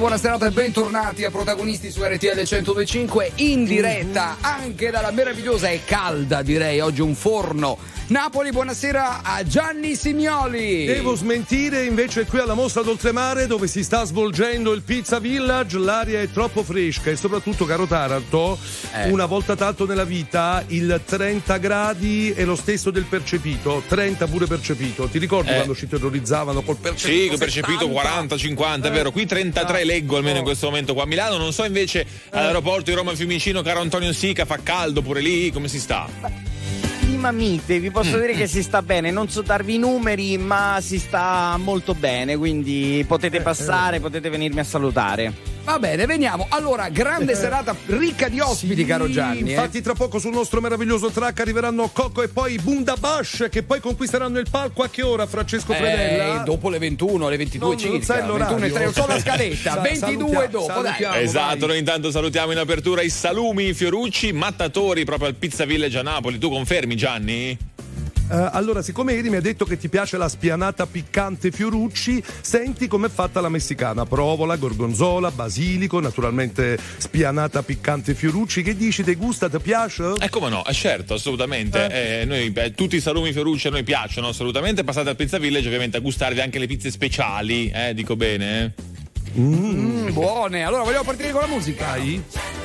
buona serata e bentornati a Protagonisti su RTL 102.5 in diretta anche dalla meravigliosa e calda, direi, oggi un forno Napoli. Buonasera a Gianni Simioli. Devo smentire, invece qui alla Mostra d'Oltremare, dove si sta svolgendo il Pizza Village, l'aria è troppo fresca e soprattutto, caro Taranto, una volta tanto nella vita il 30 gradi è lo stesso del percepito, 30 pure percepito. Ti ricordi quando ci terrorizzavano col percepito? Sì, col percepito 40-50, è vero, qui 33 leggo almeno in questo momento qua a Milano. Non so invece all'aeroporto di Roma Fiumicino, caro Antonio Sica, fa caldo pure lì, come si sta? Mamite, vi posso dire che si sta bene, non so darvi i numeri, ma si sta molto bene, quindi potete passare, potete venirmi a salutare. Va bene, veniamo. Allora, grande serata ricca di ospiti, caro Gianni. Infatti tra poco sul nostro meraviglioso track arriveranno Coco e poi Bundabash, che poi conquisteranno il palco a che ora, Francesco Predella? Dopo le 21, le 22 circa. Non sai l'orario. 21 e 3, non so la scaletta, 22 dopo, dai. Esatto, vai. noi intanto salutiamo in apertura i salumi Fiorucci, mattatori proprio al Pizza Village a Napoli. Tu confermi, Gianni? Allora, siccome ieri mi hai detto che ti piace la spianata piccante Fiorucci, senti com'è fatta la messicana: provola, gorgonzola, basilico, naturalmente spianata piccante Fiorucci. Che dici, te gusta, ti piace? Come no, certo, assolutamente. Noi, tutti i salumi Fiorucci a noi piacciono assolutamente. Passate al Pizza Village ovviamente a gustarvi anche le pizze speciali, dico bene. Buone, allora vogliamo partire con la musica? Dai.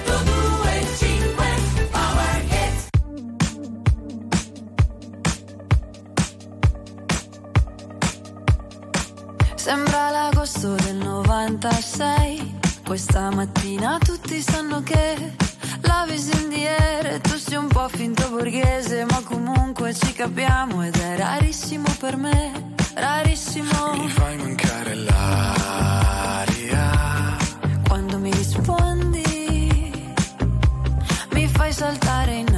Sembra l'agosto del 96. Questa mattina tutti sanno che la Visindiere, tu sei un po' finto borghese, ma comunque ci capiamo ed è rarissimo per me, rarissimo. Mi fai mancare l'aria quando mi rispondi, mi fai saltare in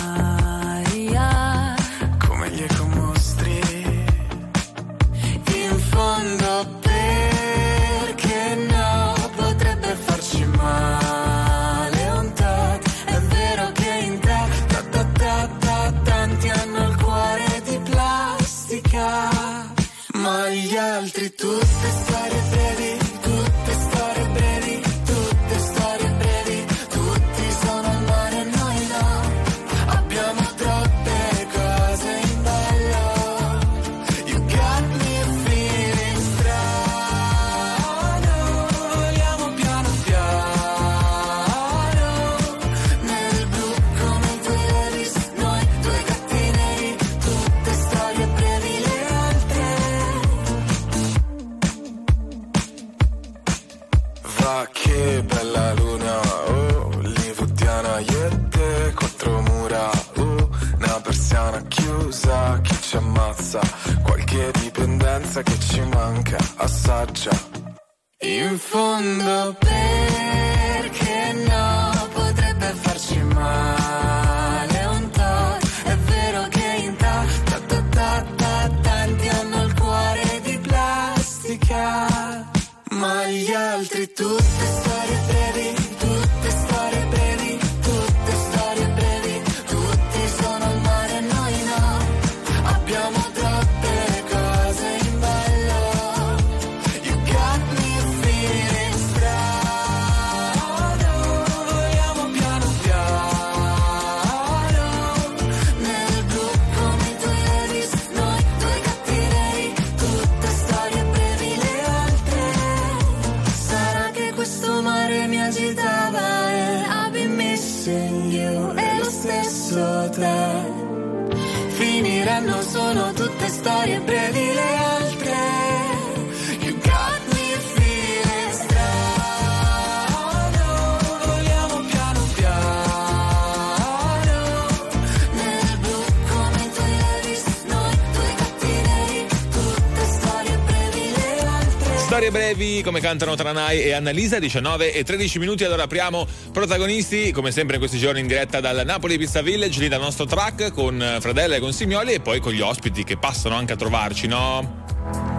aria come gli ecomostri. In fondo perché no, potrebbe farci male un tot. È vero che in te tanti hanno il cuore di plastica, ma gli altri tutte storie brevi, tutte storie brevi, tutte storie brevi. Tutti sono al mare e noi no, abbiamo troppe cose in ballo. You got me feeling strano, vogliamo piano piano nel blu come i tuoi Levi's, noi due gatti neri. Tutte storie brevi, le altre. Va che bella luna, oh, hollywoodiana, io e te, quattro mura, una persiana chiusa, chi ci ammazza, qualche dipendenza che ci manca, assaggia. In fondo perché no, potrebbe farci male un tot. È vero che in tanti hanno il cuore di plastica, ma gli altri tutte storie brevi, tutte storie brevi, tutte storie brevi. Tutti sono al mare e noi no, abbiamo troppe cose in ballo. You got me feeling strano, vogliamo piano piano nel blu come i tuoi Levi's, noi due gatti neri. Tutte storie brevi, le altre. Sarà che questo mare mi agitava e I've been missing you, e lo stesso te. Finiranno, sono tutte storie brevi, le altre. You got me feeling strano, vogliamo piano piano nel blu come i tuoi Levi's, noi due gatti neri. Tutte storie brevi, le altre. Storie brevi, come cantano Tranai e Annalisa, 19 e 13 minuti. Allora apriamo Protagonisti, come sempre in questi giorni, in diretta dal Napoli Pizza Village, lì dal nostro track con Fradella e con Simioli, e poi con gli ospiti che passano anche a trovarci, no?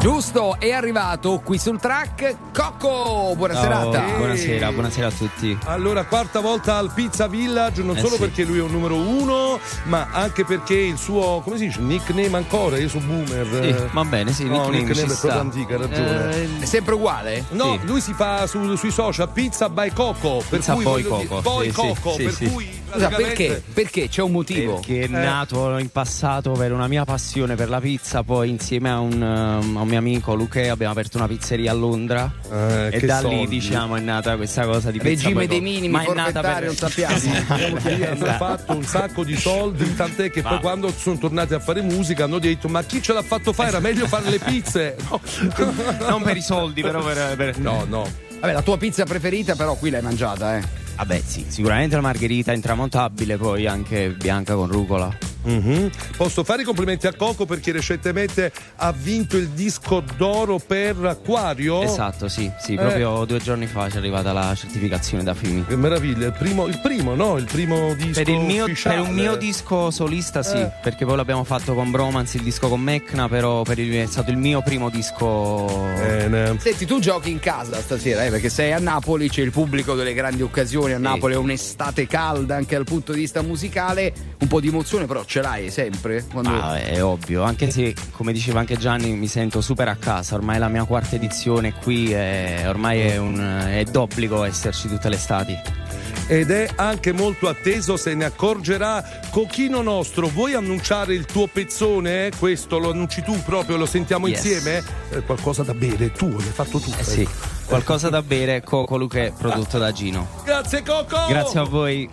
Giusto, è arrivato qui sul track Coco, buona serata. Buonasera a tutti. Allora, quarta volta al Pizza Village, non solo perché lui è un numero 1, ma anche perché il suo, come si dice, nickname ancora, io sono boomer. Sì, va bene, sì, nickname è proprio antica, hai ragione. È sempre uguale? No, lui si fa sui social Pizza by Coco, Pizza per Boy cui Coco. Boy Coco, Sì, per sì. cui Scusa, perché? Perché c'è un motivo? Perché è nato in passato per una mia passione per la pizza, poi insieme a un mio amico Luque abbiamo aperto una pizzeria a Londra e da lì diciamo è nata questa cosa di Pizza regime Boy dei Coco. minimi Ma è nata forfettari, non sappiamo. hanno fatto un sacco di soldi, tant'è che poi quando sono tornati a fare musica hanno detto ma chi ce l'ha fatto fare? Era meglio fare le pizze. No. Non per i soldi, però per... No. Vabbè, la tua pizza preferita però qui l'hai mangiata, Vabbè, sì, sicuramente la margherita intramontabile, poi anche bianca con rucola. Mm-hmm. Posso fare i complimenti a Coco perché recentemente ha vinto il disco d'oro per Acquario. Esatto, sì, proprio 2 giorni fa ci è arrivata la certificazione da FIMI. Che meraviglia, il primo disco per un mio disco solista sì, perché poi l'abbiamo fatto con Bromance, il disco con Mecna, però è stato il mio primo disco. Senti, tu giochi in casa stasera, perché sei a Napoli, c'è il pubblico delle grandi occasioni, a Napoli è un'estate calda anche dal punto di vista musicale, un po' di emozione però ce l'hai sempre? Quando... è ovvio, anche se come diceva anche Gianni mi sento super a casa, ormai è la mia 4ª edizione qui e ormai è d'obbligo esserci tutte le estati. Ed è anche molto atteso, se ne accorgerà Cochino nostro. Vuoi annunciare il tuo pezzone? Questo lo annunci tu proprio, lo sentiamo insieme? Qualcosa da bere, tu l'hai fatto tu. Sì, qualcosa da bere, Coco Luque, prodotto da Gino. Grazie Coco! Grazie a voi.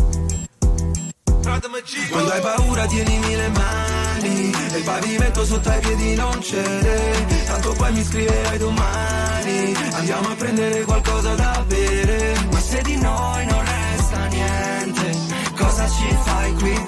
Quando hai paura tienimi le mani e il pavimento sotto ai piedi non cede, tanto poi mi scriverai domani, andiamo a prendere qualcosa da bere. Ma se di noi non resta niente, cosa ci fai qui?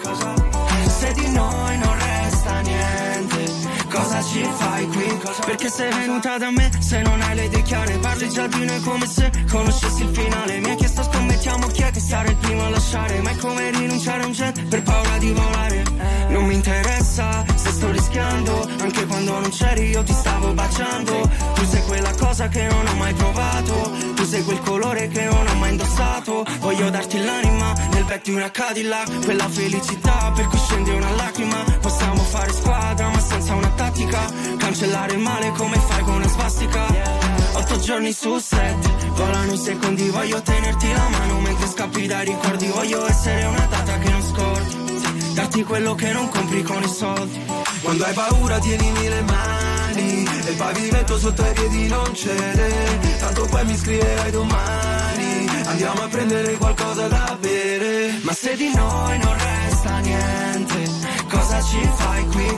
Se di noi non resta niente, cosa ci fai qui? Perché sei venuta da me se non hai le idee chiare, parli già di noi come se conoscessi il finale. Mi hai chiesto scommettiamo chi è che sarà il primo a lasciare, ma è come rinunciare a un jet per paura di volare. Non mi interessa se sto rischiando, anche quando non c'eri io ti stavo baciando. Tu sei quella cosa che non ho mai provato, tu sei quel colore che non ho mai indossato. Voglio darti l'anima nel back di una Cadillac, quella felicità per cui scende una lacrima. Possiamo fare squadra ma senza una tattica, cancellare il male come fai con una svastica. 8 giorni su 7, volano i secondi, voglio tenerti la mano mentre scappi dai ricordi. Voglio essere una data che non scordi, darti quello che non compri con i soldi. Quando hai paura tienimi le mani e il pavimento sotto ai piedi non cede, tanto poi mi scriverai domani, andiamo a prendere qualcosa da bere. Ma se di noi non resta niente, cosa ci fai qui?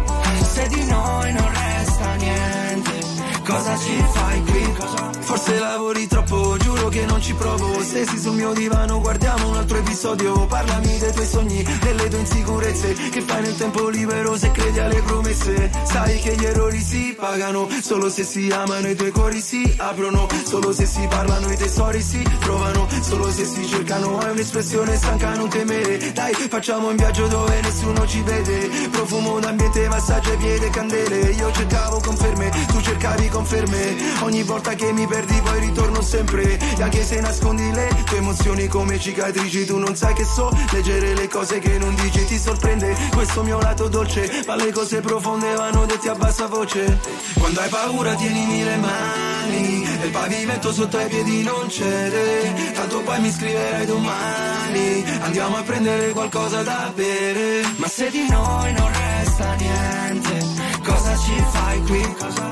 Se di noi non resta niente, cosa ci fai qui? Forse lavori troppo, giuro che non ci provo. Stesi sul mio divano, guardiamo un altro episodio. Parlami dei tuoi sogni, delle tue insicurezze, che fai nel tempo libero se credi alle promesse. Sai che gli errori si pagano, solo se si amano i tuoi cuori si aprono, solo se si parlano i tesori si trovano, solo se si cercano. Hai un'espressione stanca, non temere. Dai, facciamo un viaggio dove nessuno ci vede, profumo d'ambiente, massaggio ai piedi e candele. Io cercavo conferme, tu cercavi conferme, ogni volta che mi perdi poi ritorno sempre. E anche se nascondi le tue emozioni come cicatrici, tu non sai che so leggere le cose che non dici. Ti sorprende questo mio lato dolce, ma le cose profonde vanno dette a bassa voce. Quando hai paura tienimi le mani e il pavimento sotto ai piedi non cede, tanto poi mi scriverai domani, andiamo a prendere qualcosa da bere. Ma se di noi non resta niente, cosa ci fai qui?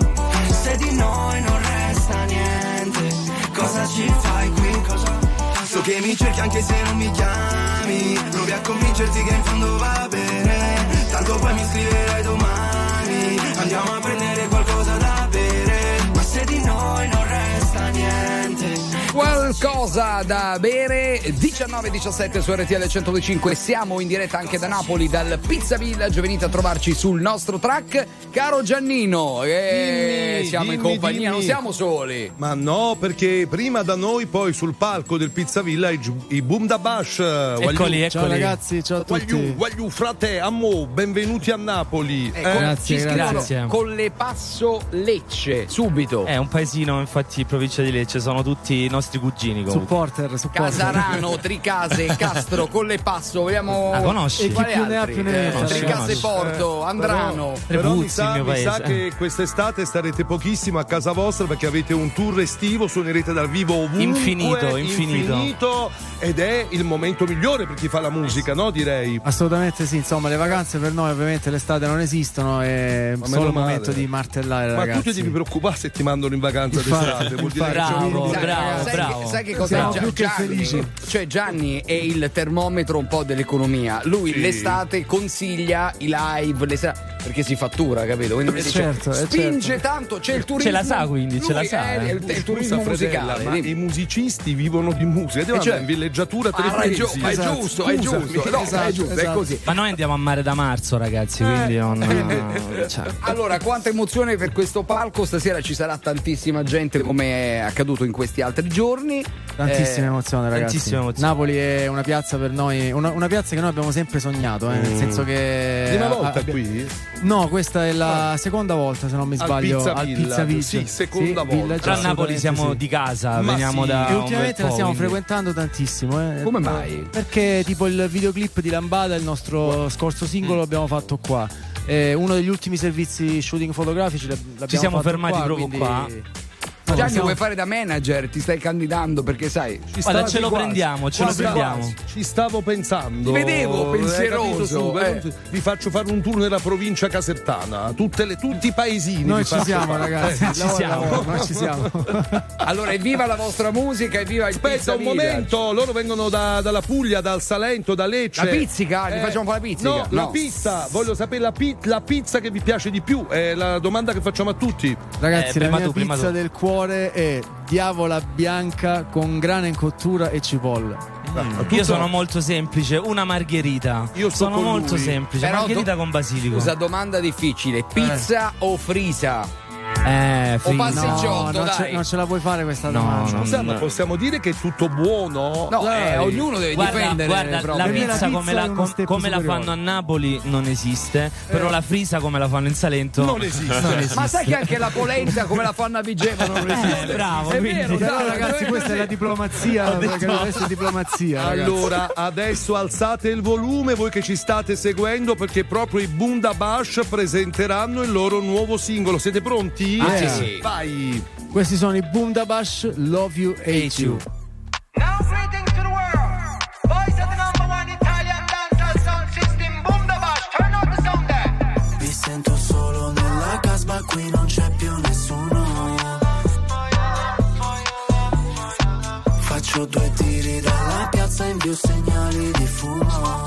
Se di noi non resta niente, cosa ci fai qui? So che mi cerchi anche se non mi chiami, provi a convincerti che in fondo va bene, tanto poi mi scriverai domani, andiamo a prendere qualcosa da bere. Ma se di noi non resta niente. Well, qualcosa da bere. 19:17 su RTL 105. Siamo in diretta anche da Napoli, dal Pizza Village. Venite a trovarci sul nostro track. Caro Giannino, siamo in compagnia, non siamo soli. Ma no, perché prima da noi, poi sul palco del Pizza Village i Boom da Bash. Eccoli. Ciao ragazzi, ciao a tutti. Voglio frate, ammo, benvenuti a Napoli. Grazie. Con le Passo Lecce, subito. È un paesino, infatti, provincia di Lecce, sono tutti i nostri cugini comunque. Supporter. Casarano, Tricase, Castro, Collepasso, vogliamo. Conosci? E chi più ne ha più ne metta. Tricase Porto, Andrano. Però mi Trepuzzi, il mio sa paese. che quest'estate starete pochissimo a casa vostra perché avete un tour estivo, suonerete dal vivo ovunque. Infinito. Ed è il momento migliore per chi fa la musica, no? Direi. Assolutamente sì, insomma le vacanze per noi ovviamente l'estate non esistono, è solo il momento di martellare, ma ragazzi. tu ti devi preoccupare se ti mandano in vacanza d'estate, vuol dire che Bravo, c'è bravo. Sai che cosa Siamo è più che Gianni? felici. Cioè Gianni è il termometro un po' dell'economia. Lui l'estate consiglia i live, perché si fattura, capito? Quindi dice, certo, spinge tanto, c'è il turismo. Ce la sa, quindi, ce la Lui sa. È il turismo Scusa, fratella, musicale. ma i musicisti vivono di musica, devono andare in villeggiatura tre mesi. Ma è giusto, è giusto. No, è giusto, è così. Ma noi andiamo a mare da marzo, ragazzi, quindi non. Cioè. Allora, quanta emozione per questo palco. Stasera ci sarà tantissima gente, come è accaduto in questi altri giorni. Tantissima emozione, ragazzi. Tantissima emozione. Napoli è una piazza per noi, una piazza che noi abbiamo sempre sognato, nel senso che. Prima volta qui? No, questa è la seconda volta, se non mi sbaglio, al Pizza Village. Sì, seconda volta. Village, Però a Napoli siamo di casa, Ma veniamo sì. da. E un ultimamente bel la stiamo po', quindi. frequentando tantissimo. Come mai? Perché tipo il videoclip di Lambada, il nostro scorso singolo, l'abbiamo fatto qua. Uno degli ultimi servizi shooting fotografici l'abbiamo Ci siamo fatto fermati qua, proprio quindi. qua. Gianni, vuoi fare da manager? Ti stai candidando perché sai. Guarda, ce lo prendiamo. Ci stavo pensando. Ti vedevo pensieroso. Vi faccio fare un tour nella provincia casertana, tutti i paesini. Noi vi ci faccio siamo, fare. ragazzi. Noi ci siamo. Allora, evviva la vostra musica, evviva il Aspetta Pizza un Village. momento, loro vengono dalla Puglia, dal Salento, da Lecce. La pizzica? Gli facciamo fare la pizzica? No, la pizza. Voglio sapere la pizza che vi piace di più. È la domanda che facciamo a tutti. Ragazzi, la prima mia tu, prima pizza tu. del cuore è diavola bianca con grana in cottura e cipolla. Io sono molto semplice, una margherita. Io sto sono con molto lui. semplice, Però margherita con basilico. Scusa, domanda difficile. Pizza o frisa? O figo. passeggiotto, non dai. non ce la puoi fare questa No, domanda. no. Scusa, ma possiamo dire che è tutto buono? No, Dai. ognuno deve difendere Guarda, proprio. la Per me la pizza pizza come, è uno step come la superiore. fanno a Napoli non esiste, però la frisa come la fanno in Salento Non esiste. Ma sai che anche la polenta come la fanno a Vigevano non esiste? bravo, È quindi. vero, Però dai, ragazzi, questa è la diplomazia, perché adesso è diplomazia, ragazzi. Allora, adesso alzate il volume voi che ci state seguendo perché proprio i Boom da Bash presenteranno il loro nuovo singolo. Siete pronti? Sì. Vai! Questi sono i Boom da Bash, Love You, Hate You. Now greetings to the world. Voice of the number one Italian dancehall sound system. Boom the bash. Turn up the sound there. Mi sento solo nella casba, qui non c'è più nessuno. Faccio 2 tiri dalla piazza, invio segnali di fumo.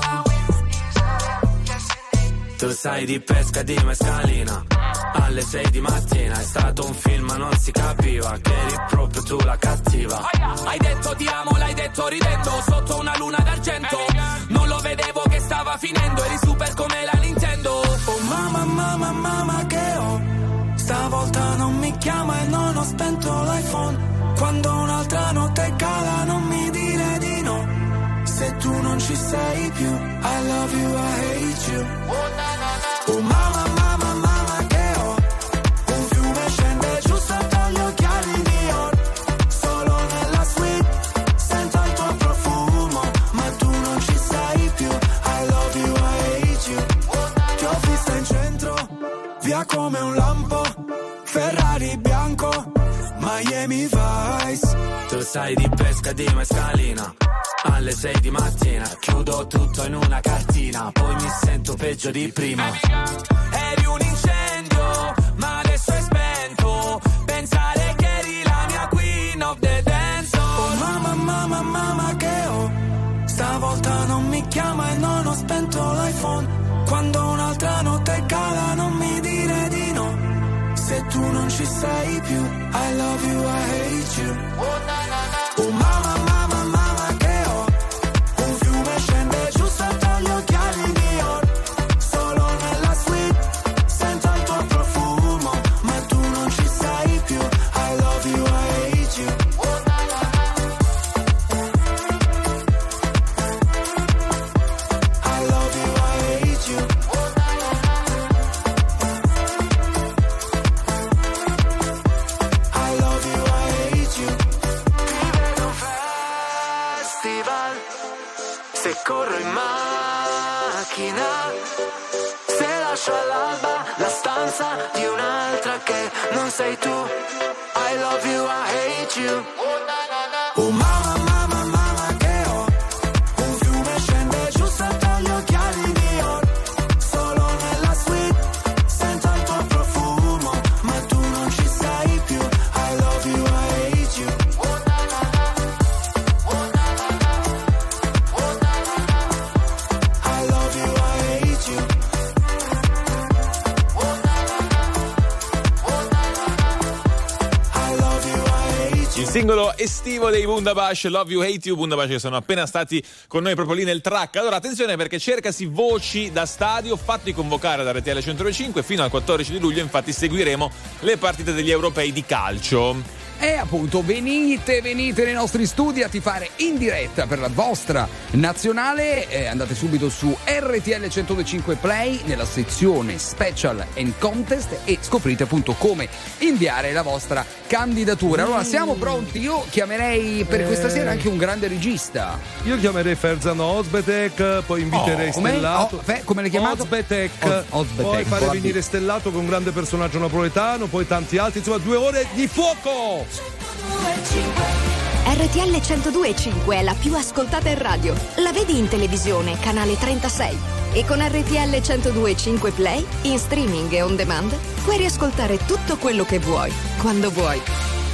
Tu sai di pesca di mescalina. Alle 6 di mattina è stato un film ma non si capiva che eri proprio tu la cattiva. Hai detto ti amo, l'hai detto ridendo sotto una luna d'argento. Non lo vedevo che stava finendo, eri super come la Nintendo. Oh mamma che ho. Stavolta non mi chiama e non ho spento l'iPhone. Quando un'altra notte cala non mi dire di no. Se tu non ci sei più, I love you, I hate you. Oh mamma che ho. Un fiume scende giù sotto gli occhiali neon. Solo nella suite sento il tuo profumo. Ma tu non ci sei più, I love you, I hate you. Ti ho vista in centro, via come un lampo. Ferrari bianco, Miami Vice. Tu sai di pesca di mescalina. Alle 6 di mattina chiudo tutto in una cartina. Poi mi sento peggio di prima. Eri un incendio, ma adesso è spento. Pensare che eri la mia queen of the dance. Oh mamma che ho. Stavolta non mi chiama e non ho spento l'iPhone. Quando un'altra notte cala non mi dire di no. Se tu non ci sei più, I love you, I hate you. Oh mamma macchina, se lascio all'alba la stanza di un'altra che non sei tu. I love you, I hate you. Oh mamma, mamma, mamma che ho un fiume scende giù sotto gli occhiali neon. Solo nella suite sento il tuo profumo, ma tu non ci sei più. I love you, I hate you. I love you, I hate you. Il singolo estivo dei Bundabash, Love You Hate You, Bundabash che sono appena stati con noi proprio lì nel track. Allora attenzione, perché cercasi voci da stadio, fatti convocare da RTL 105 fino al 14 di luglio, infatti seguiremo le partite degli europei di calcio. E appunto venite nei nostri studi a tifare in diretta per la vostra nazionale. Andate subito su RTL 105 Play nella sezione Special and Contest e scoprite appunto come inviare la vostra candidatura. Allora siamo pronti. Io chiamerei per questa sera anche un grande regista. Io chiamerei Ferzan Ozbetek, poi inviterei Stellato. Come l'hai chiamato? Ozbetek. Poi fare venire Stellato con un grande personaggio napoletano, poi tanti altri, insomma 2 ore di fuoco. RTL 102.5 è la più ascoltata in radio. La vedi in televisione, canale 36. E con RTL 102.5 Play, in streaming e on demand, puoi riascoltare tutto quello che vuoi, quando vuoi.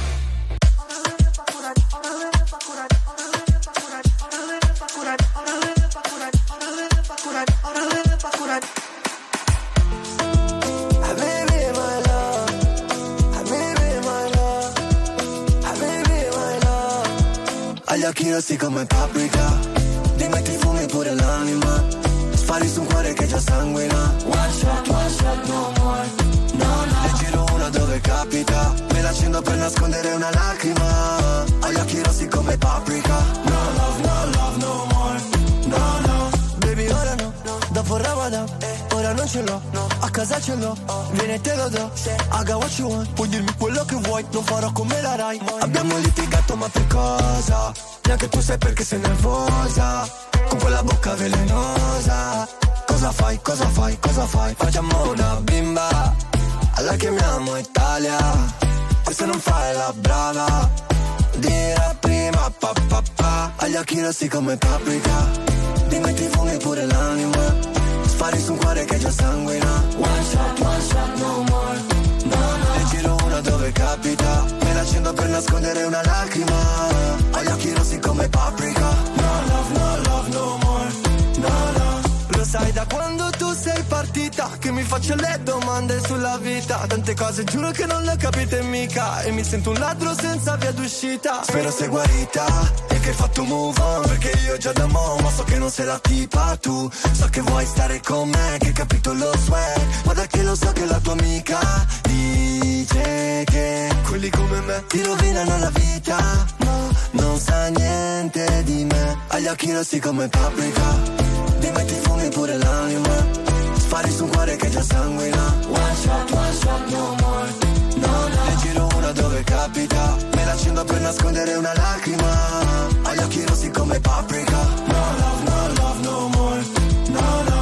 Agli occhi rossi come paprika, ti metti fumi pure l'anima, spari su un cuore che già sanguina. One shot, no more, no. Ne giro una dove capita, me la accendo per nascondere una lacrima. Agli occhi rossi come paprika, no love, no more, no. Baby ora no, dopo Ramadan, ora non ce l'ho, a casa ce l'ho, vieni e te lo do. I got what you want, puoi dirmi quello che vuoi, non farò come la Rai. Abbiamo litigato ma per cosa? Neanche tu sai perché sei nervosa, con quella bocca velenosa. Cosa fai? Facciamo una bimba, alla chiamiamo Italia, e se non fai la brava, dirà prima pa. Agli occhi rossi come paprika, ti metti fumi pure l'anima, spari su un cuore che già sanguina. One shot, no more, no. Ne giro una dove capita, me la accendo per nascondere una lacrima. Agli occhi rossi come paprika, no love, no more, no. Lo sai da quando tu sei partita, che mi faccio le domande sulla vita. Tante cose giuro che non le capite mica, e mi sento un ladro senza via d'uscita. Spero sei guarita e che hai fatto move on, perché io già da mo' ma so che non sei la tipa tu. So che vuoi stare con me, che hai capito lo swag, ma da che lo so che la tua amica dice che quelli come me ti rovinano la vita. No, non sa niente di me. Agli occhi rossi come paprika, ti metti fumi pure l'anima, spari su un cuore che già sanguina. One shot, no more, no. Ne giro una dove capita, me la accendo per nascondere una lacrima. Agli occhi rossi come paprika, no love, no more, no.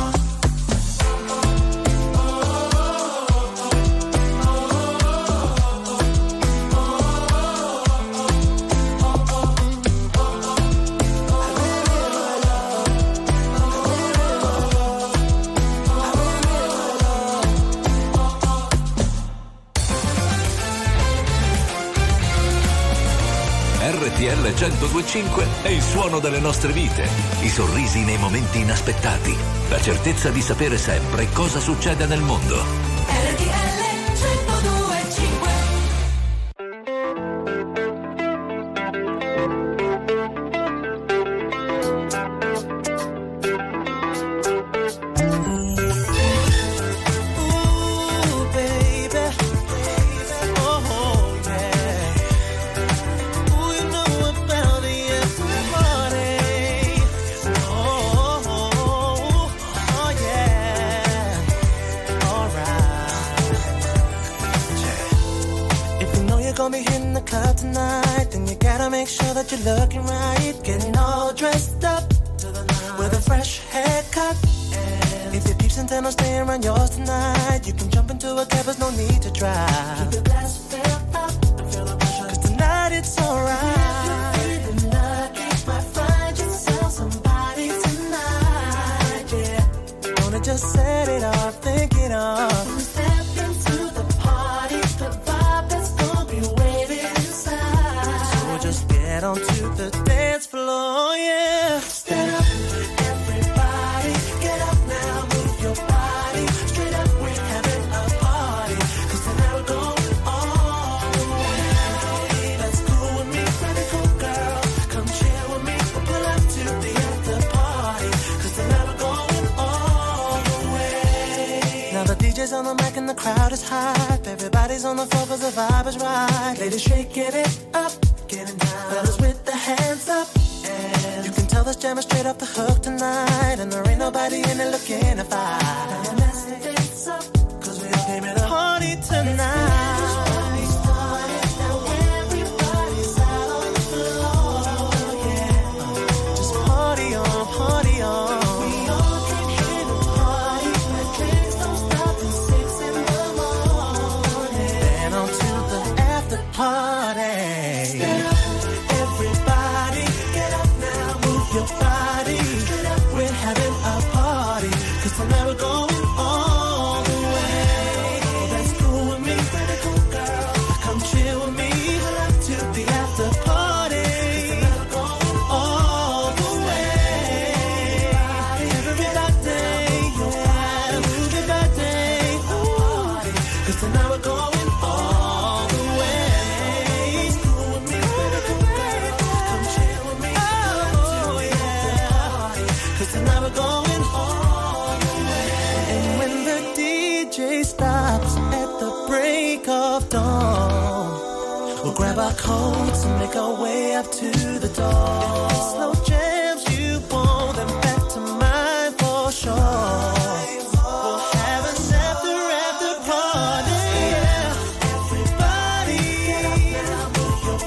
RTL 102.5 è il suono delle nostre vite, i sorrisi nei momenti inaspettati, la certezza di sapere sempre cosa succede nel mondo. RTL 102.5. Tonight, then you gotta make sure that you're looking right, getting all dressed up with a fresh haircut. If your peeps intend on staying around yours tonight, you can jump into a cab, there's no need to drive. Keep your glass filled up, cause tonight it's alright. If you're feeling lucky, might find yourself somebody tonight, yeah. Wanna just set it off, think it off. Step into the party, the vibe that's gonna be waiting inside. So just get onto the dance floor, yeah. Stand up. DJ's on the mic and the crowd is hype. Everybody's on the floor cause the vibe is right. Ladies shaking it up, getting down. Fellas with the hands up. And you can tell this jam is straight off the hook tonight. And there ain't nobody in it looking to fight. Now let's dance up, cause we all came in a party tonight. Everybody's out on the floor, yeah. Just party on, party on. Party. Stand up, everybody, get up now, move your body. Get up, we're having a party, cause tonight we're going all the way. That's cool with me, pretty cool girl. Come chill with me, to the after party. Cause tonight we're going all the way. Everybody, yeah, move your body. Cause tonight we're going all the way. Stops at the break of dawn. We'll grab our coats and make our way up to the door. If it's slow jams you want, then back to mine for sure. We'll have an after party. Yeah. Everybody, move your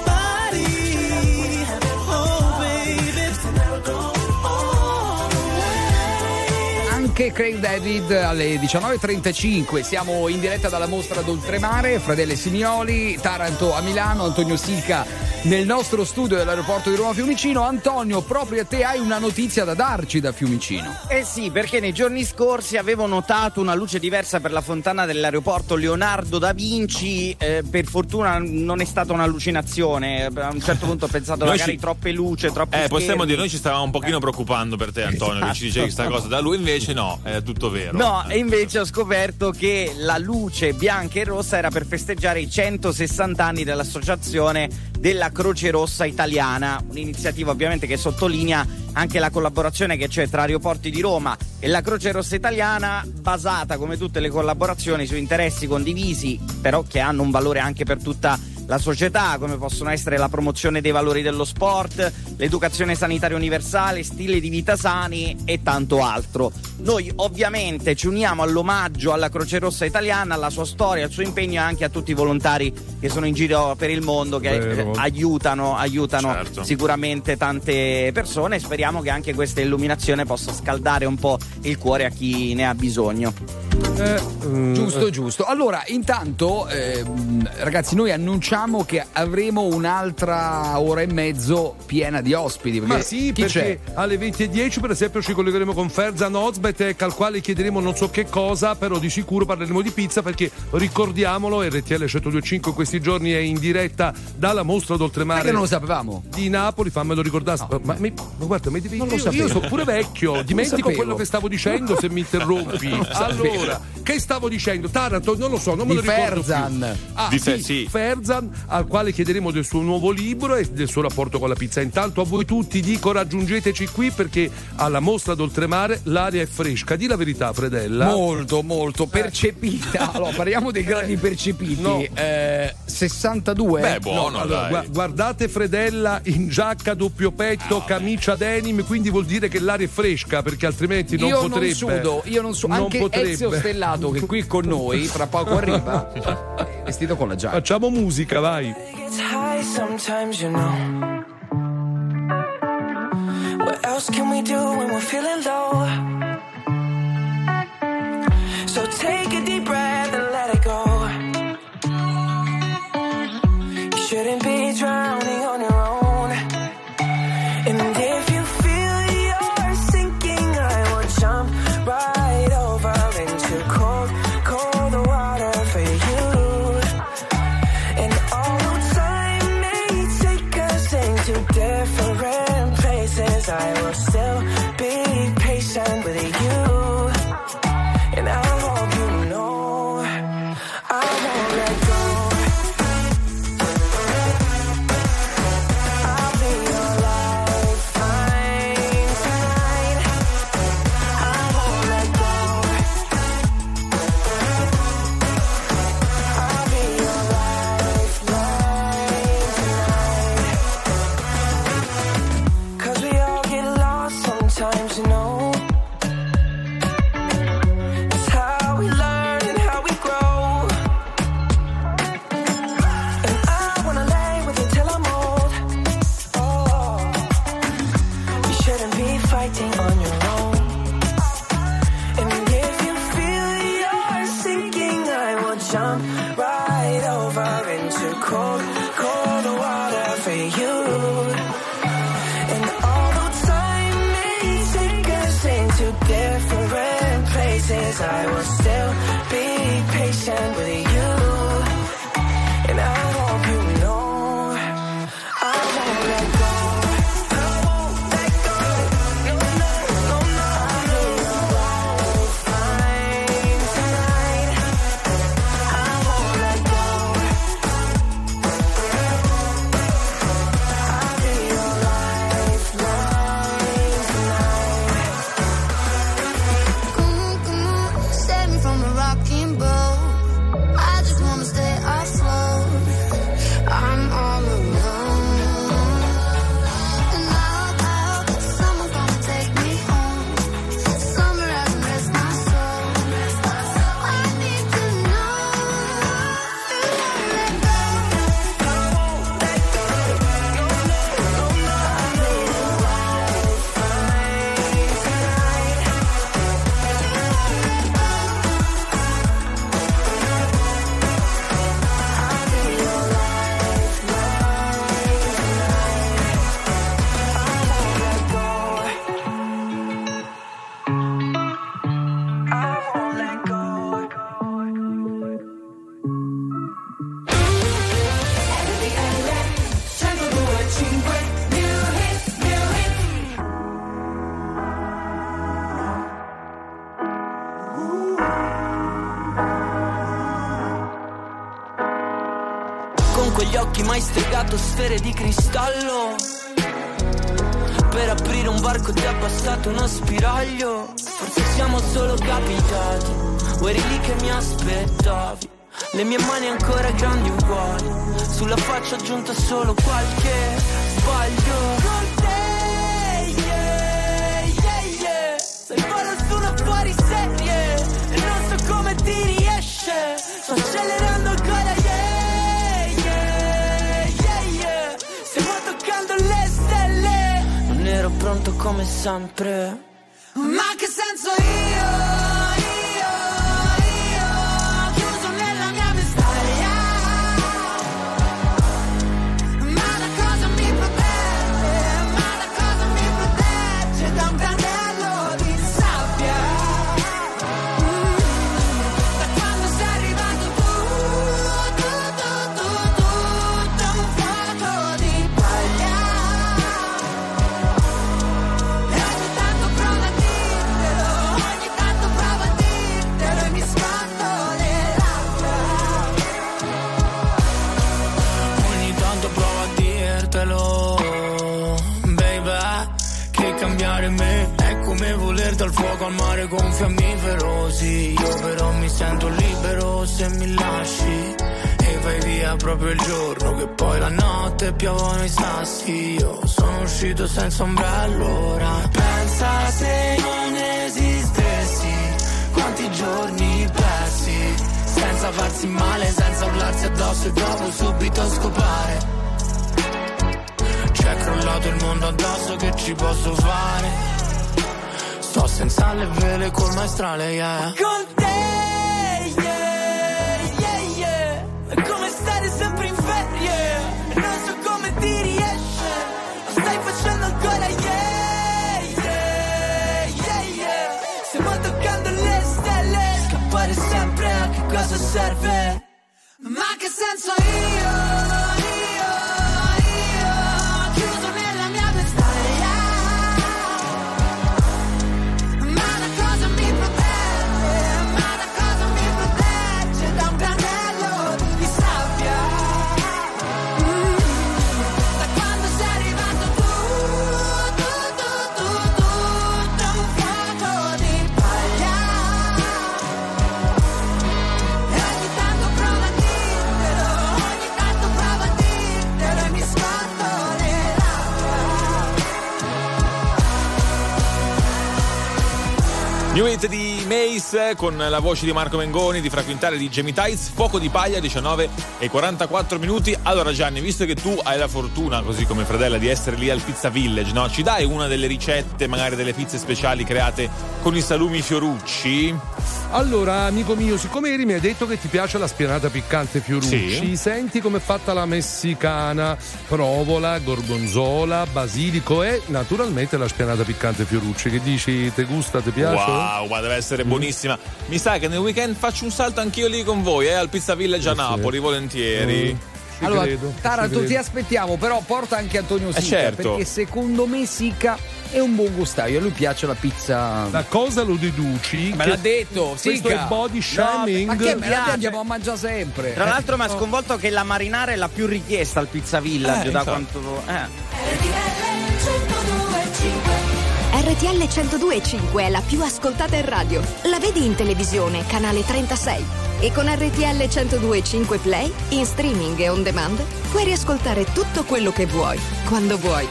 body. Oh baby, tonight we're going all the way. Anche Craig David alle 19.35. Siamo in diretta dalla mostra d'Oltremare. Fradelle Simioli, Taranto a Milano, Antonio Sica nel nostro studio dell'aeroporto di Roma Fiumicino. Antonio, proprio a te hai una notizia da darci da Fiumicino. Eh sì, perché nei giorni scorsi avevo notato una luce diversa per la fontana dell'aeroporto Leonardo da Vinci. Per fortuna non è stata un'allucinazione. A un certo punto ho pensato magari troppe luce, troppe schermi. Possiamo dire, noi ci stavamo un pochino preoccupando per te, Antonio, esatto, che ci dicevi questa cosa. Da lui invece no, è tutto vero. No, e invece ho scoperto che la luce bianca e rossa era per festeggiare i 160 anni dell'associazione della Croce Rossa Italiana, un'iniziativa ovviamente che sottolinea anche la collaborazione che c'è tra Aeroporti di Roma e la Croce Rossa Italiana, basata come tutte le collaborazioni su interessi condivisi, però che hanno un valore anche per tutta la società, come possono essere la promozione dei valori dello sport, l'educazione sanitaria universale, stili di vita sani e tanto altro. Noi ovviamente ci uniamo all'omaggio alla Croce Rossa Italiana, alla sua storia, al suo impegno e anche a tutti i volontari che sono in giro per il mondo, che aiutano certo, sicuramente tante persone. Speriamo che anche questa illuminazione possa scaldare un po' il cuore a chi ne ha bisogno. Giusto. Allora, intanto ragazzi, noi annunciamo che avremo un'altra ora e mezzo piena di ospiti. Ma sì, perché alle 20.10 per esempio ci collegheremo con Ferzan Ozbek, al quale chiederemo non so che cosa, però di sicuro parleremo di pizza, perché ricordiamolo, RTL 102.5 in questi giorni è in diretta dalla mostra d'Oltremare. Perché non lo sapevamo? Di Napoli, fammelo ricordare. No. Ma guarda, io sono pure vecchio, dimentico quello che stavo dicendo se mi interrompi. Allora, che stavo dicendo? Taranto, non lo so, non me lo ricordo Ferzan. Sì, Ferzan, al quale chiederemo del suo nuovo libro e del suo rapporto con la pizza. Intanto a voi tutti dico, raggiungeteci qui, perché alla mostra d'Oltremare l'aria è fresca. Di la verità, Fredella. Molto percepita. Allora, parliamo dei gradi percepiti. No. 62. Beh, buono, no, allora, guardate Fredella in giacca doppio petto, camicia denim, quindi vuol dire che l'aria è fresca, perché altrimenti non potrebbe. Io non sudo. Anche Ezio Stellato, che qui con noi tra poco arriva, vestito con la giacca. Facciamo musica, vai. else can we do when we're feeling low? So take a deep breath and let it go. You shouldn't be drowning on your own. And if you feel you're sinking, I will jump right over into cold, cold water for you. And although time may take us into different places, I will still be patient with you. And I hope you know I won't let go. I'll be your lifeline tonight. I won't let go. I'll be your lifeline tonight. 'Cause we all get lost sometimes, you know. On your own. And if you feel you're sinking, I will jump right over into cold, cold water for you. And although time may take us into different places, I will still be patient with you. And I hope you know I won't let go. Quegli occhi mai stregato sfere di cristallo. Per aprire un varco ti è bastato uno spiraglio. Forse siamo solo capitati, o eri lì che mi aspettavi. Le mie mani ancora grandi uguali, sulla faccia aggiunta solo qualche sbaglio. Con te, yeah, yeah, yeah. Sei fuori su una fuori serie e non so come ti riesce. Sto accelerando ancora, yeah. Ero pronto come sempre. Ma che senso io chiuso nella mia vestaglia. Ma la cosa mi protegge da un prandello di sabbia. Da quando sei arrivato tu da un fuoco di paglia. Cambiare me è come voler dal fuoco al mare con fiammifero. Sì, io però mi sento libero se mi lasci e vai via proprio il giorno che poi la notte piovono i sassi. Io sono uscito senza ombrello ora. Pensa se non esistessi, quanti giorni persi senza farsi male, senza urlarsi addosso e dopo subito scopare. C'è crollato il mondo addosso, che ci posso fare? Sto senza le vele col maestrale, yeah. Con te, yeah, yeah, yeah. È come stare sempre in ferie, non so come ti riesce, lo stai facendo ancora, yeah, yeah, yeah, yeah. Stiamo toccando le stelle, scappare sempre a che cosa serve? Ma che senso chiuso nella mia vestaglia? Ma da cosa mi protegge da un granello di sabbia? Da quando sei arrivato tu, da un fuoco di paglia. E ogni tanto prova a dirtelo e mi scordo le labbra. New Hit di Mace con la voce di Marco Mengoni, di Fra Quintale, di Jamie Tights. Fuoco di paglia, 19:44. Allora Gianni, visto che tu hai la fortuna, così come Fredella, di essere lì al Pizza Village, no? Ci dai una delle ricette, magari delle pizze speciali create con i salumi Fiorucci? Allora, amico mio, siccome ieri mi hai detto che ti piace la spianata piccante Fiorucci, Sì. senti com'è fatta la messicana: provola, gorgonzola, basilico e naturalmente la spianata piccante Fiorucci. Che dici, te gusta, te piace? Wow, ma deve essere buonissima. Mi sa che nel weekend faccio un salto anch'io lì con voi, al Pizza Village a Napoli, volentieri. Allora, credo, Taranto, ti aspettiamo, però porta anche Antonio Sica, certo. perché secondo me Sica è un buon gustaio, a lui piace la pizza. Da cosa lo deduci? Me l'ha detto, Questo Sica. è body shaming. Ma che me la andiamo a mangiare sempre. Tra l'altro mi ha sconvolto che la marinara è la più richiesta al Pizza Village, da quanto... RTL 102.5 è la più ascoltata in radio. La vedi in televisione, canale 36. E con RTL 102.5 Play, in streaming e on demand, puoi riascoltare tutto quello che vuoi, quando vuoi.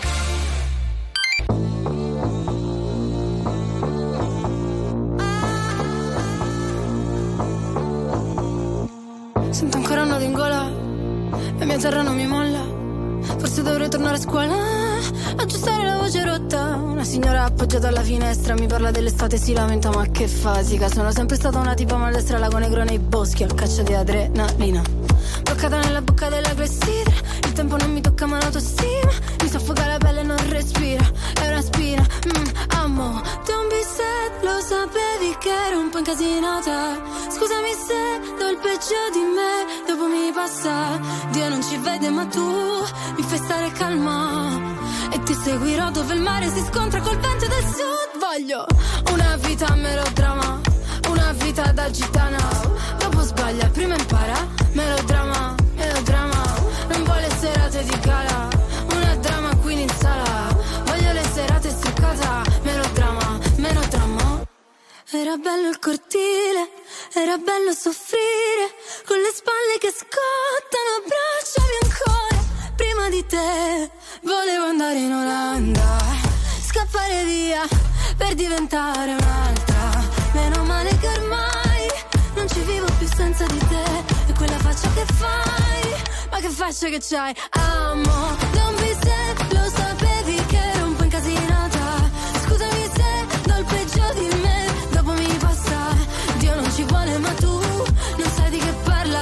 Sento ancora un nodo in gola, la mia terra non mi molla. Forse dovrei tornare a scuola, aggiustare la voce rotta. Una signora appoggiata alla finestra mi parla dell'estate, si lamenta, ma che fasica. Sono sempre stata una tipa maldestra, lago negro nei boschi, a caccia di adrenalina. Bloccata nella bocca della clessidra, il tempo non mi tocca ma l'autostima. Mi soffoca la pelle e non respira, è una spina. Amo, don't be sad, lo sapevi che ero un po' incasinata. Scusami se do il peggio di me, dopo mi passa. Dio non ci vede ma tu mi fai stare calma. E ti seguirò dove il mare si scontra col vento del sud. Voglio una vita a melodrama, una vita da gitana. Dopo sbaglia, prima impara. Melodrama, melodrama. Non vuole serate di gala, una drama queen in sala. Voglio le serate struccata. Melodrama, melodrama. Era bello il cortile, era bello soffrire, con le spalle che scottano, abbracciami ancora. Prima di te volevo andare in Olanda, scappare via per diventare un'altra. Meno male che ormai non ci vivo più senza di te. E quella faccia che fai, ma che faccia che c'hai. Amo, don't be sad, lo sapevi che ero un po' incasinata. Scusami se do il peggio di me, dopo mi passa. Dio non ci vuole ma tu non sai di che parla.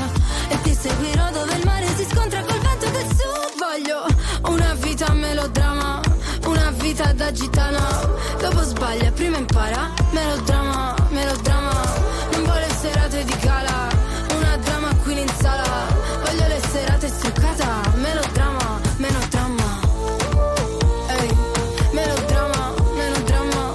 E ti seguirò dove il mare si scontra col vento del sud. Voglio una vita a melodrama, una vita da gitana. Dopo sbaglia, prima impara. Melodrama, melodrama. Non vuole serate di gala, una drama queen in sala. Voglio le serate struccata. Melodrama, melodrama. Ehi, melodrama, melodrama.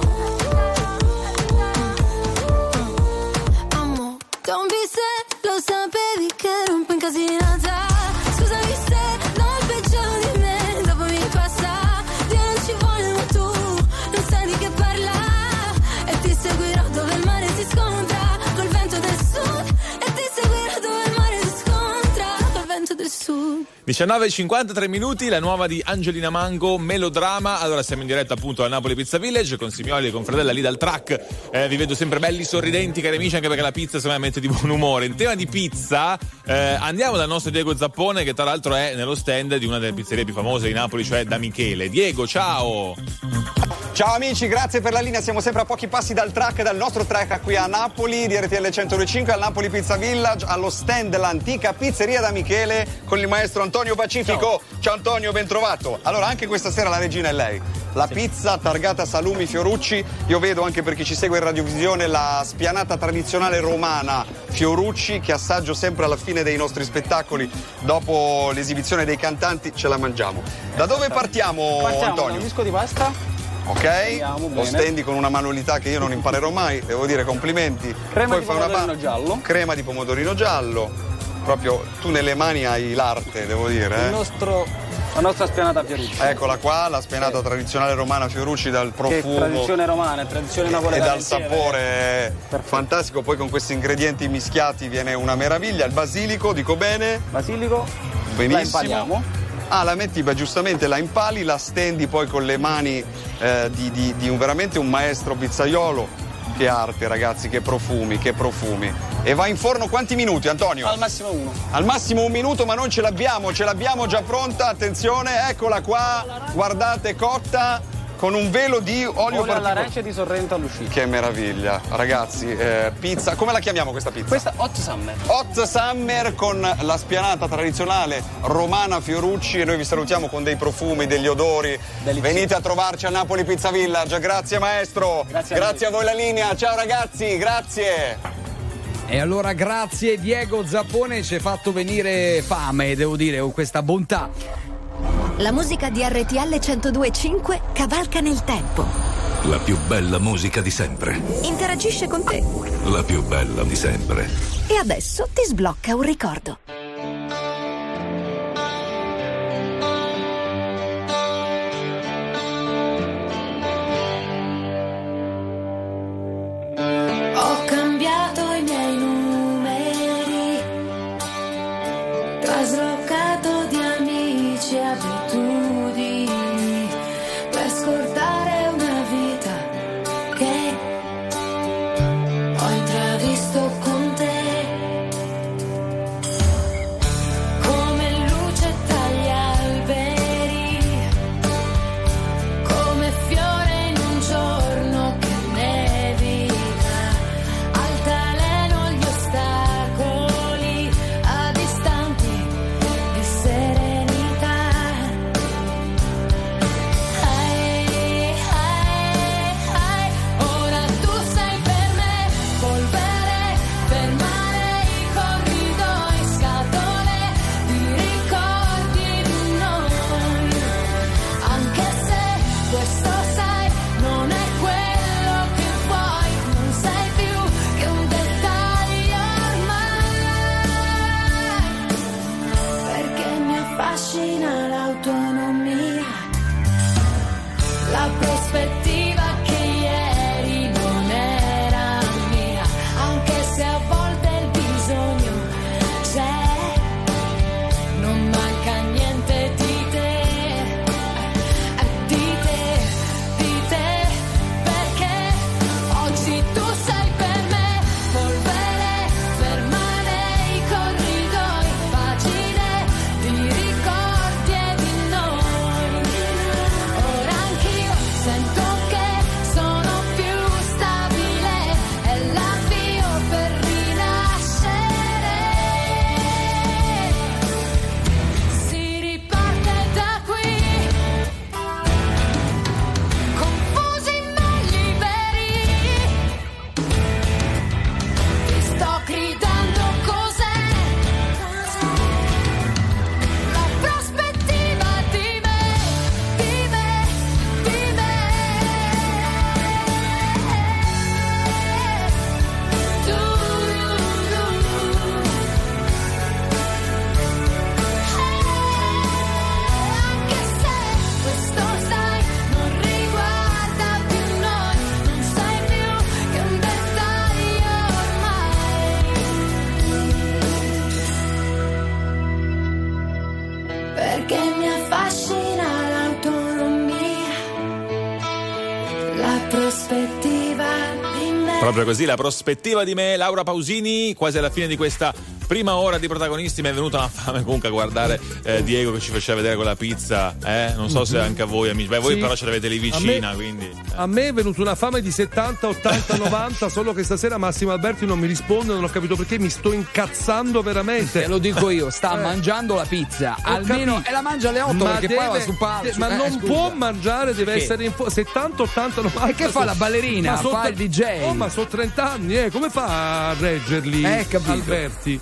Amo, don't be sad, lo sapevi che ero un po' incasinata. Scusami se do il peggio di me, dopo mi passa. Dio non ci vuole ma tu non sai di che parla. E ti seguirò dove il mare si scontra col vento del sud. E ti seguirò dove il mare si scontra col vento del sud. 19:53 minuti, la nuova di Angelina Mango, Melodrama. Allora siamo in diretta appunto al Napoli Pizza Village con Simioli e con Fredella lì dal track. Vi vedo sempre belli sorridenti, cari amici, anche perché la pizza secondo me mette di buon umore. In tema di pizza andiamo dal nostro Diego Zappone, che tra l'altro è nello stand di una delle pizzerie più famose di Napoli, cioè da Michele. Diego, ciao! Ciao amici, grazie per la linea, siamo sempre a pochi passi dal nostro track qui a Napoli, di RTL 102.5 al Napoli Pizza Village, allo stand dell'antica pizzeria da Michele con il maestro Antonio Pacifico. Ciao Antonio, ben trovato. Allora, anche questa sera la regina è lei. La pizza targata salumi Fiorucci, io vedo anche per chi ci segue in radiovisione la spianata tradizionale romana Fiorucci, che assaggio sempre alla fine dei nostri spettacoli, dopo l'esibizione dei cantanti ce la mangiamo. Da dove partiamo Antonio? Da un disco di pasta. Ok, lo stendi con una manualità che io non imparerò mai, devo dire complimenti. Crema di pomodorino giallo. Crema di pomodorino giallo. Proprio tu nelle mani hai l'arte, devo dire. La nostra spianata Fiorucci. Eccola qua, la spianata tradizionale romana Fiorucci, dal profumo. Che tradizione romana, tradizione napoletana. E dal sapore fantastico, poi con questi ingredienti mischiati viene una meraviglia. Il basilico, dico bene? Basilico. Benissimo. La impaliamo. La metti, giustamente la impali, la stendi poi con le mani di veramente un maestro pizzaiolo. Che arte, ragazzi, che profumi. E va in forno quanti minuti, Antonio? Al massimo 1. Al massimo 1 minuto, ma non ce l'abbiamo già pronta, attenzione, eccola qua, guardate, cotta con un velo di olio all'arancia di Sorrento all'uscita. Che meraviglia, ragazzi, pizza, come la chiamiamo questa pizza? Questa Hot Summer. Hot Summer con la spianata tradizionale romana Fiorucci, e noi vi salutiamo con dei profumi, degli odori. Venite a trovarci a Napoli Pizza Village, grazie maestro. Grazie a voi la linea, ciao ragazzi, grazie. E allora grazie Diego Zappone, ci hai fatto venire fame, devo dire, con questa bontà. La musica di RTL 102.5 cavalca nel tempo. La più bella musica di sempre. Interagisce con te. La più bella di sempre. E adesso ti sblocca un ricordo. Ho cambiato i miei numeri, traslocato di amici e abitudini per scordare una vita che ho intravisto con te. Proprio così, la prospettiva di me, Laura Pausini, quasi alla fine di questa prima ora di protagonisti. Mi è venuta una fame comunque a guardare Diego che ci faceva vedere quella pizza, non so se anche a voi amici, beh, voi però ce l'avete lì vicina, quindi a me è venuta una fame di 70, 80, 90, solo che stasera Massimo Alberti non mi risponde, non ho capito perché, mi sto incazzando veramente. Te lo dico io, sta mangiando la pizza, almeno, e la mangia alle 8 perché poi va su palco. Ma non può mangiare, deve essere in 70, 80, 90. E che fa la ballerina? Fa il DJ. Oh, ma sono 30 anni, come fa a reggerli Alberti?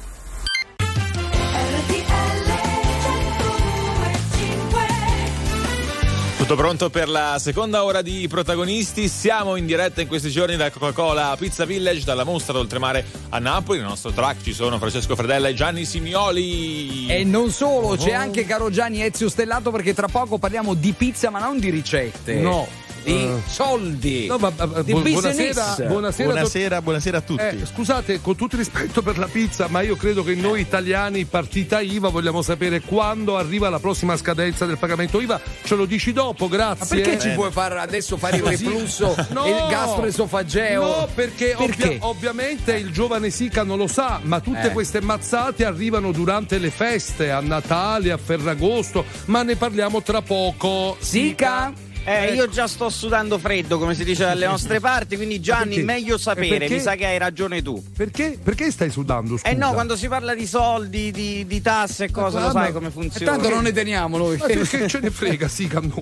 Tutto pronto per la seconda ora di protagonisti. Siamo in diretta in questi giorni da Coca-Cola Pizza Village, dalla Mostra d'Oltremare a Napoli. Nel nostro track ci sono Francesco Fredella e Gianni Simioli. E non solo, c'è anche caro Gianni Ezio Stellato, perché tra poco parliamo di pizza, ma non di ricette. No. Di soldi, no, di business. Buonasera a tutti. Scusate, con tutto il rispetto per la pizza, ma io credo che noi italiani, partita IVA, vogliamo sapere quando arriva la prossima scadenza del pagamento IVA. Ce lo dici dopo, grazie. Ma perché ci puoi fare adesso fare il reflusso e il gastroesofageo? No, perché ovviamente il giovane Sica non lo sa, ma tutte queste mazzate arrivano durante le feste, a Natale, a Ferragosto, ma ne parliamo tra poco. Sica? Io già sto sudando freddo, come si dice dalle nostre parti, quindi Gianni, meglio sapere, mi sa che hai ragione tu. Perché stai sudando, scusa? No, quando si parla di soldi, di tasse e cose, lo sai come funziona. Tanto non ne teniamo noi. Ma che ce ne frega, Sica, noi.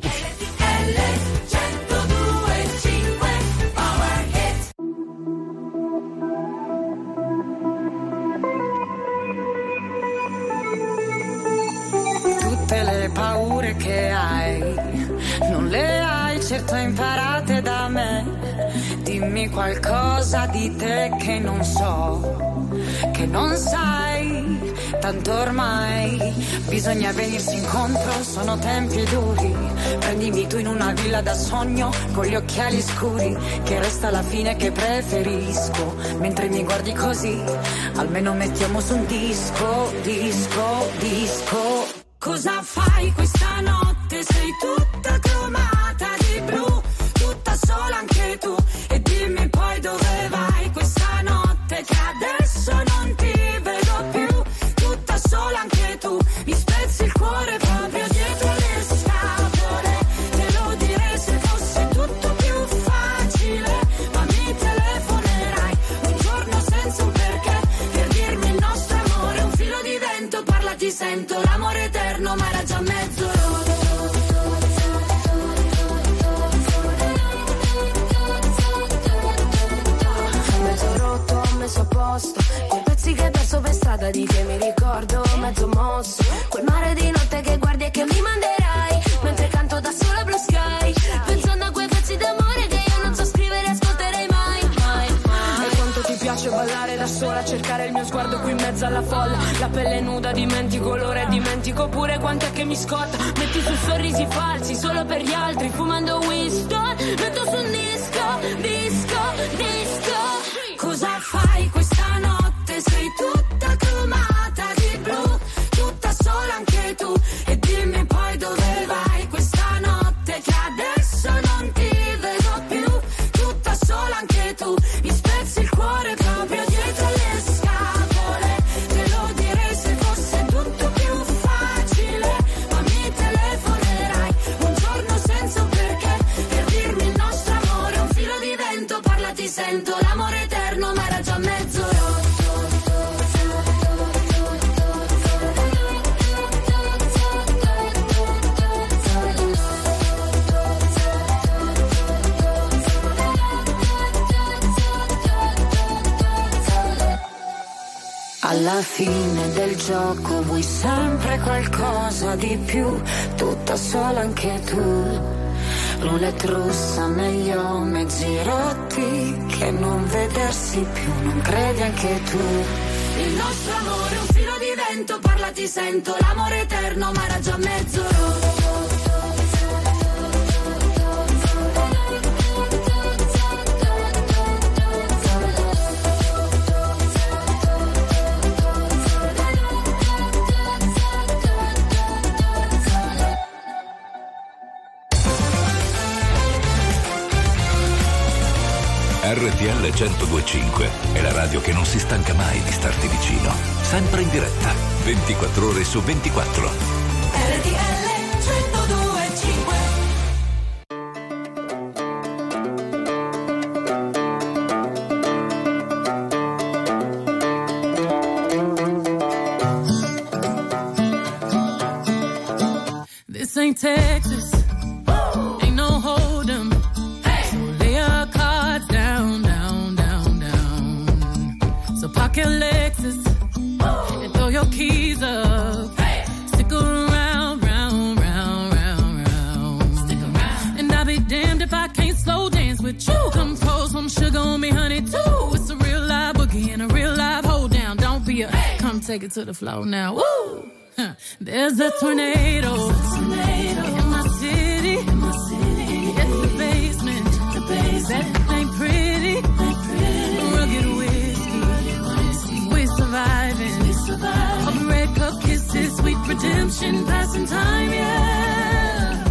Tutte le paure che hai non le hai certo imparate da me. Dimmi qualcosa di te che non so, che non sai, tanto ormai bisogna venirsi incontro, sono tempi duri. Prendimi tu in una villa da sogno con gli occhiali scuri, che resta la fine che preferisco. Mentre mi guardi così, almeno mettiamo su un disco. Cosa fai questa notte? Sei tutta cromata di blu, tutta sola anche tu. E dimmi poi dove vai questa notte, che adesso non ti vedo più. Tutta sola anche tu, mi spezzi il cuore proprio dietro le scatole. Te lo direi se fosse tutto più facile, ma mi telefonerai un giorno senza un perché, per dirmi il nostro amore è un filo di vento. Parla, ti sento, l'amore eterno, ma era già mezzo rotto. Mezzo rotto, messo a posto, quei pezzi che hai perso per strada, di che mi ricordo, mezzo mosso. Quel mare di notte che guardi e che mi manderai, mentre canto da sola Blue Sky, pensando a quei pezzi d'amore che io non so scrivere e ascolterei mai. E quanto ti piace ballare da sola, cercare il mio sguardo qui in mezzo alla folla. La pelle nuda, dimentico l'ora e dimentico pure quant'è che mi scotta. Metti su sorrisi falsi solo per gli altri, fumando Winston, metto su un disco. Cosa fai questa notte? Sei tutta cromata di blu, tutta sola anche tu. E dimmi poi dove vai questa notte, che adesso non ti vedo più. Tutta sola anche tu, mi spezzi il cuore proprio dietro le scatole. Te lo direi se fosse tutto più facile, ma mi telefonerai un giorno senza un perché, per dirmi il nostro amore è un filo di vento. Parla, ti sento, l'amore eterno, ma era già mezzo rotto. Alla fine del gioco vuoi sempre qualcosa di più, tutta sola anche tu. Roulette russa, meglio mezzi rotti che non vedersi più, non credi anche tu? Il nostro amore è un filo di vento, parla, ti sento, l'amore eterno, ma era già mezzo rotto. RTL RTL 102.5 è la radio che non si stanca mai di starti vicino. Sempre in diretta, 24 ore su 24. RTL 102.5. This ain't Texas, ain't no hold 'em. So lay your cards down, down, down, down. So park your Lexus and throw your keys up. Stick around, round, round, round, round. Stick around. And I'll be damned if I can't slow dance with you. Come pour some sugar on me, honey, too. It's a real live boogie and a real live hold down. Don't be a come take it to the floor now. Woo! There's a tornado in my city. It's the basement. That ain't pretty. Rugged whiskey. We surviving. All the red cup kisses, sweet redemption, passing time, yeah.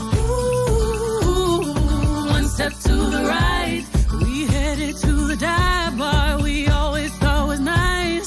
Ooh, one step to the right, we headed to the dive bar we always thought was nice.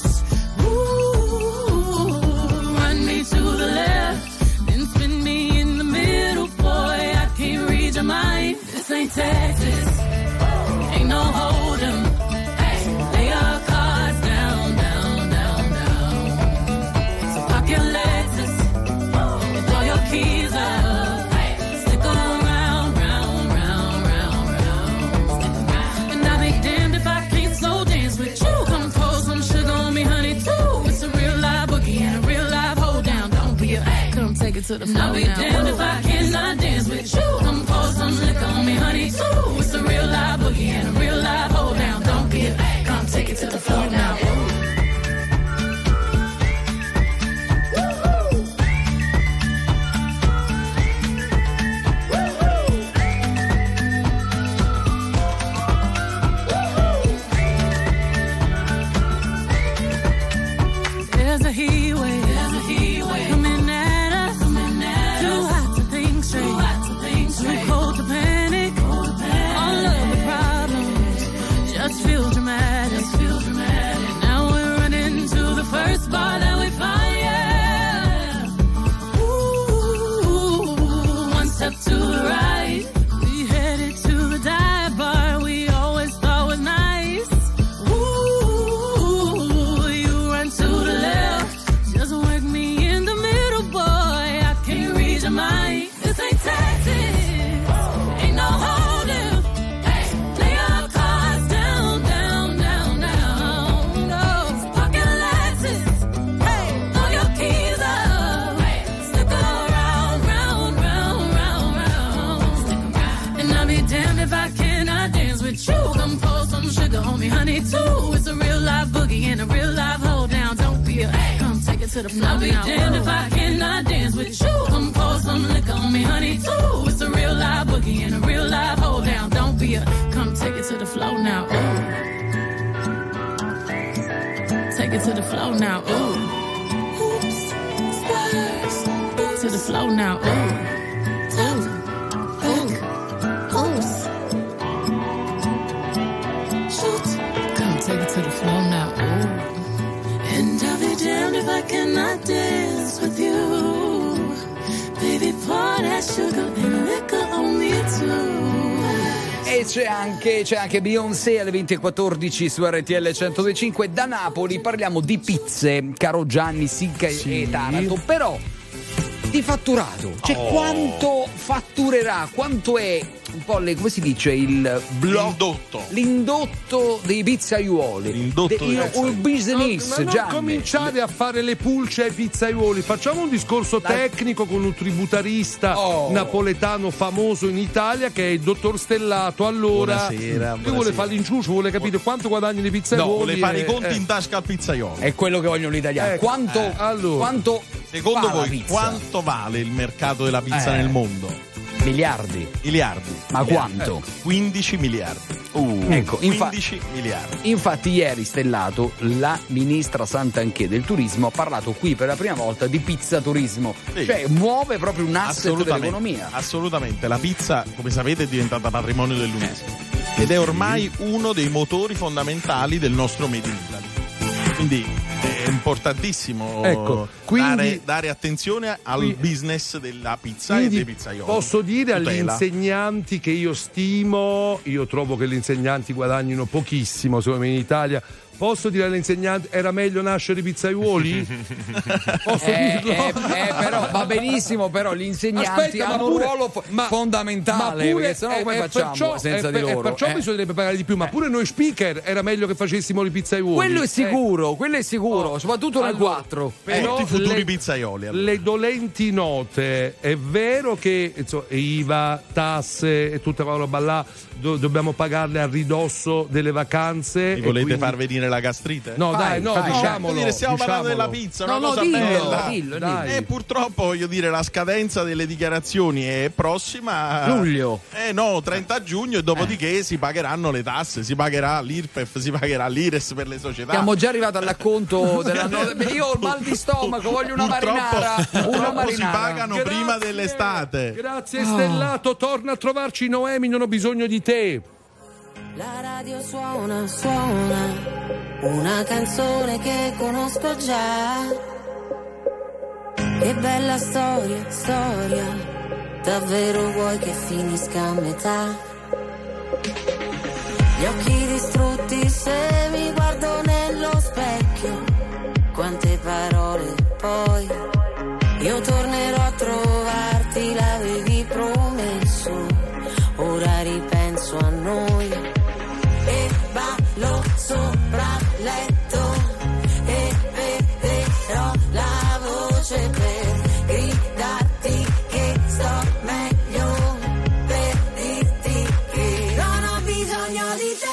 To the left, then spin me in the middle, boy, I can't read your mind. This ain't Texas, ain't no hold 'em. Lay your cards down, down, down, down. So pop your Lexus and throw your keys up. Stick around, round, round, round, round. And I'll be damned if I can't slow dance with you. Come pour some sugar on me, honey, too. It's a real live boogie and a real live hold down. Come take it to the floor. I'll be damned if I cannot dance with you. Come pour some liquor on me, honey, too. It's a real live boogie and a real live hold down. Don't be a come take it to the floor now. There's a heat wave. Coming at us. Too hot to think straight. Too cold to panic. All of the problems just feel dramatic. Now we're running to the first bar that we find, yeah. Ooh, one step to the right, we headed to the dive bar we always thought was nice. Ooh, you run to the left, just work me in the middle, boy, I can't read your mind. This ain't Texas, ain't no holding. Lay your cards down, down, down, down. No, pocket Lexus, throw your keys up. Stick around, round, round, round, round. And I'll be damned if I cannot dance with you. Come pour some sugar on me, honey, too. It's a real live boogie and a real live hold down. Don't be a come take it to the floor. I'll be damned if I cannot dance with you. Come pour some liquor on me, honey, too. It's a real live boogie and a real live hold down. Don't be a come take it to the floor now. Ooh. Take it to the floor now. Ooh. Oops. Stars. To the floor now. Ooh. Ooh. Ooh. Oops. Shoot. Come take it to the floor now. Ooh. And I'll be damned if I cannot dance with you. Baby, pour that sugar and liquor on me too. E c'è anche Beyoncé alle 20:14 su RTL 102.5. Da Napoli parliamo di pizze, caro Gianni, Sicca e Taranto, però di fatturato, cioè quanto fatturerà, quanto è un po' come si dice il l'indotto dei pizzaiuoli, il business. Ma non cominciare a fare le pulce ai pizzaiuoli, facciamo un discorso tecnico con un tributarista napoletano famoso in Italia che è il dottor Stellato. Allora lui vuole fare l'inciucio, vuole capire quanto guadagnano i pizzaiuoli, vuole fare i conti in tasca al pizzaiolo. È quello che vogliono gli italiani. Quanto secondo voi quanto vale il mercato della pizza nel mondo? Miliardi. Ma quanto? 15 miliardi. Ecco, 15 miliardi. Infatti ieri Stellato, la ministra Santanchè del turismo, ha parlato qui per la prima volta di pizzaturismo, cioè muove proprio un asset dell'economia. Assolutamente, la pizza, come sapete, è diventata patrimonio dell'UNESCO. ed è ormai uno dei motori fondamentali del nostro Made in Italy. Quindi è importantissimo, ecco, quindi, dare attenzione al business della pizza e dei pizzaioli. Posso dire agli insegnanti che io stimo, io trovo che gli insegnanti guadagnino pochissimo, secondo me in Italia. Posso dire all'insegnante era meglio nascere pizzaiuoli? Posso dirlo? Però va benissimo, però gli insegnanti hanno un ruolo fondamentale, perché sennò come facciamo senza di loro? Perciò bisognerebbe pagare di più, ma pure noi speaker era meglio che facessimo i pizzaiuoli. Quello è sicuro, soprattutto noi 4. Però tutti i futuri pizzaioli. Allora. Le dolenti note, è vero che insomma, IVA, tasse e tutta quella roba là dobbiamo pagarle a ridosso delle vacanze. Mi volete far venire la gastrite? No, diciamolo. Stiamo parlando della pizza, una cosa bella. E purtroppo, voglio dire, la scadenza delle dichiarazioni è prossima. Luglio. 30 giugno, e dopodiché si pagheranno le tasse, si pagherà l'IRPEF, si pagherà l'IRES per le società. Siamo già arrivati all'acconto io ho il mal di stomaco, voglio una marinara. Si pagano prima dell'estate. Grazie Stellato, torna a trovarci Noemi, non ho bisogno di te. La radio suona una canzone che conosco già. Che bella storia, davvero vuoi che finisca a metà? Gli occhi distrutti se mi guardo nello specchio, quante parole poi. Io tornerò a trovarti, l'avevi promesso, ora ripenso a noi. E ballo sopra il letto e perderò la voce per gridarti che sto meglio, per dirti che non ho bisogno di te.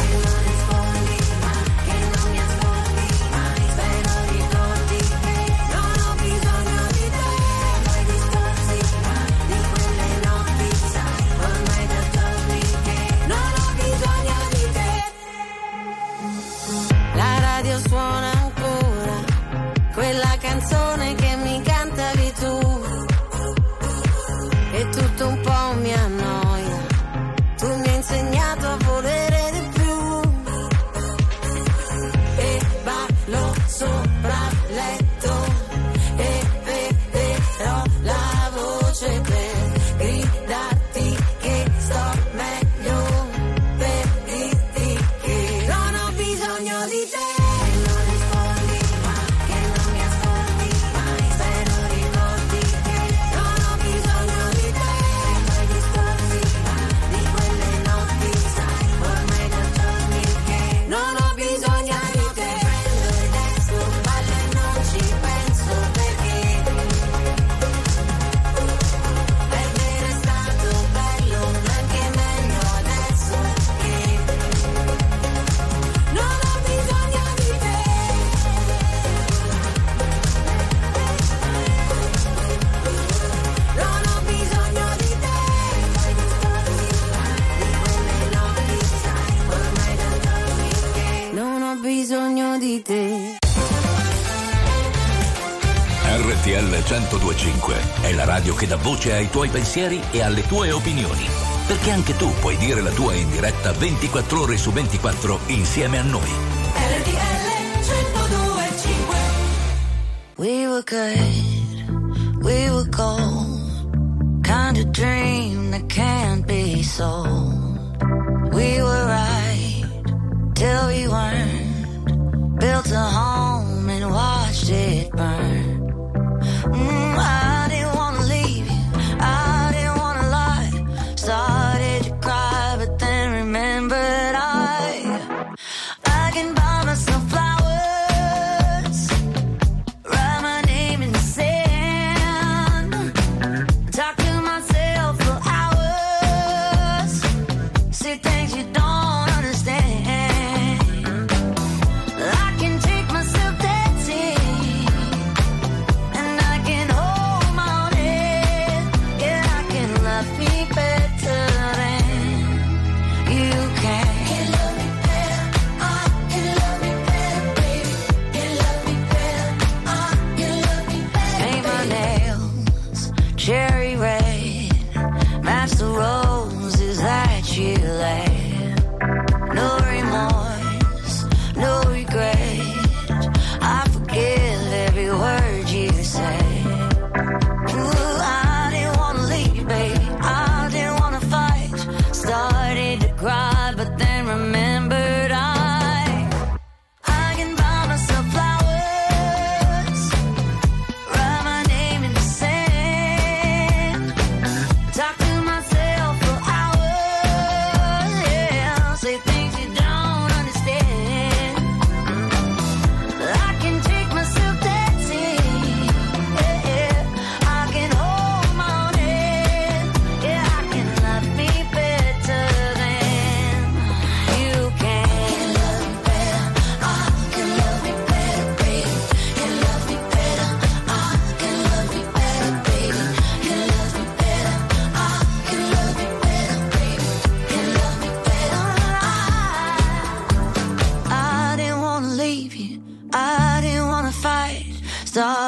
Suona ancora quella canzone che mi cantavi tu, e tutto un po' mi annoia, tu mi hai insegnato a volere di più. E ballo sopra il letto e perderò la voce per gridarti che sto meglio, per dirti che non ho bisogno di te. Bisogno di te. RTL 102.5 è la radio che dà voce ai tuoi pensieri e alle tue opinioni, perché anche tu puoi dire la tua in diretta 24 ore su 24 insieme a noi. RTL 102.5. We were good, we were gold, kind of dream that can't be sold. We were right till we weren't. Built a home and watched it burn. I didn't wanna leave you, I didn't wanna lie. Started to cry, but then remembered I can buy myself flowers, write my name in the sand, talk to myself for hours, see things you don't understand.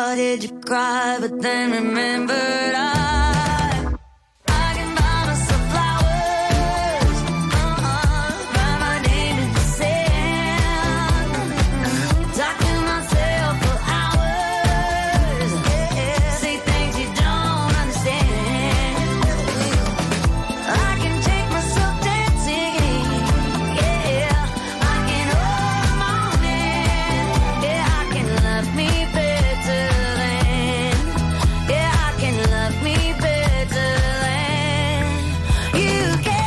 did you cry? But then remembered I can buy myself flowers, write my name in the sand, talk to myself for hours, say things you don't understand. I can take myself dancing, I can hold my own hand, I can love me better than, I can love me better than you can.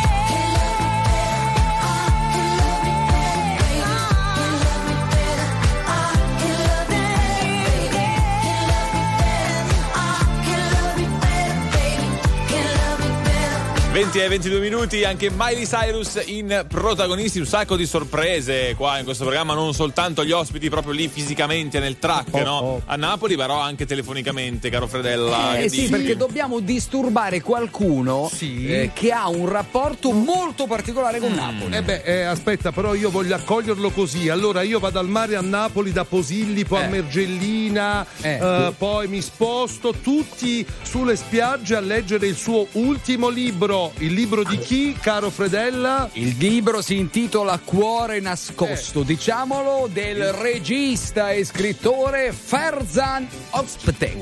Can love me better. 20 e 22 minuti, anche Miley Cyrus in protagonisti, un sacco di sorprese qua in questo programma, non soltanto gli ospiti proprio lì fisicamente nel track, no? A Napoli, però anche telefonicamente, caro Fredella. che Sì, dici? perché dobbiamo disturbare qualcuno che ha un rapporto molto particolare con Napoli. Aspetta, però io voglio accoglierlo così. Allora io vado al mare a Napoli da Posillipo a Mergellina, poi mi sposto tutti sulle spiagge a leggere il suo ultimo libro. Il libro di chi, caro Fredella? Il libro si intitola Cuore nascosto, diciamolo, del regista e scrittore Ferzan Özpetek.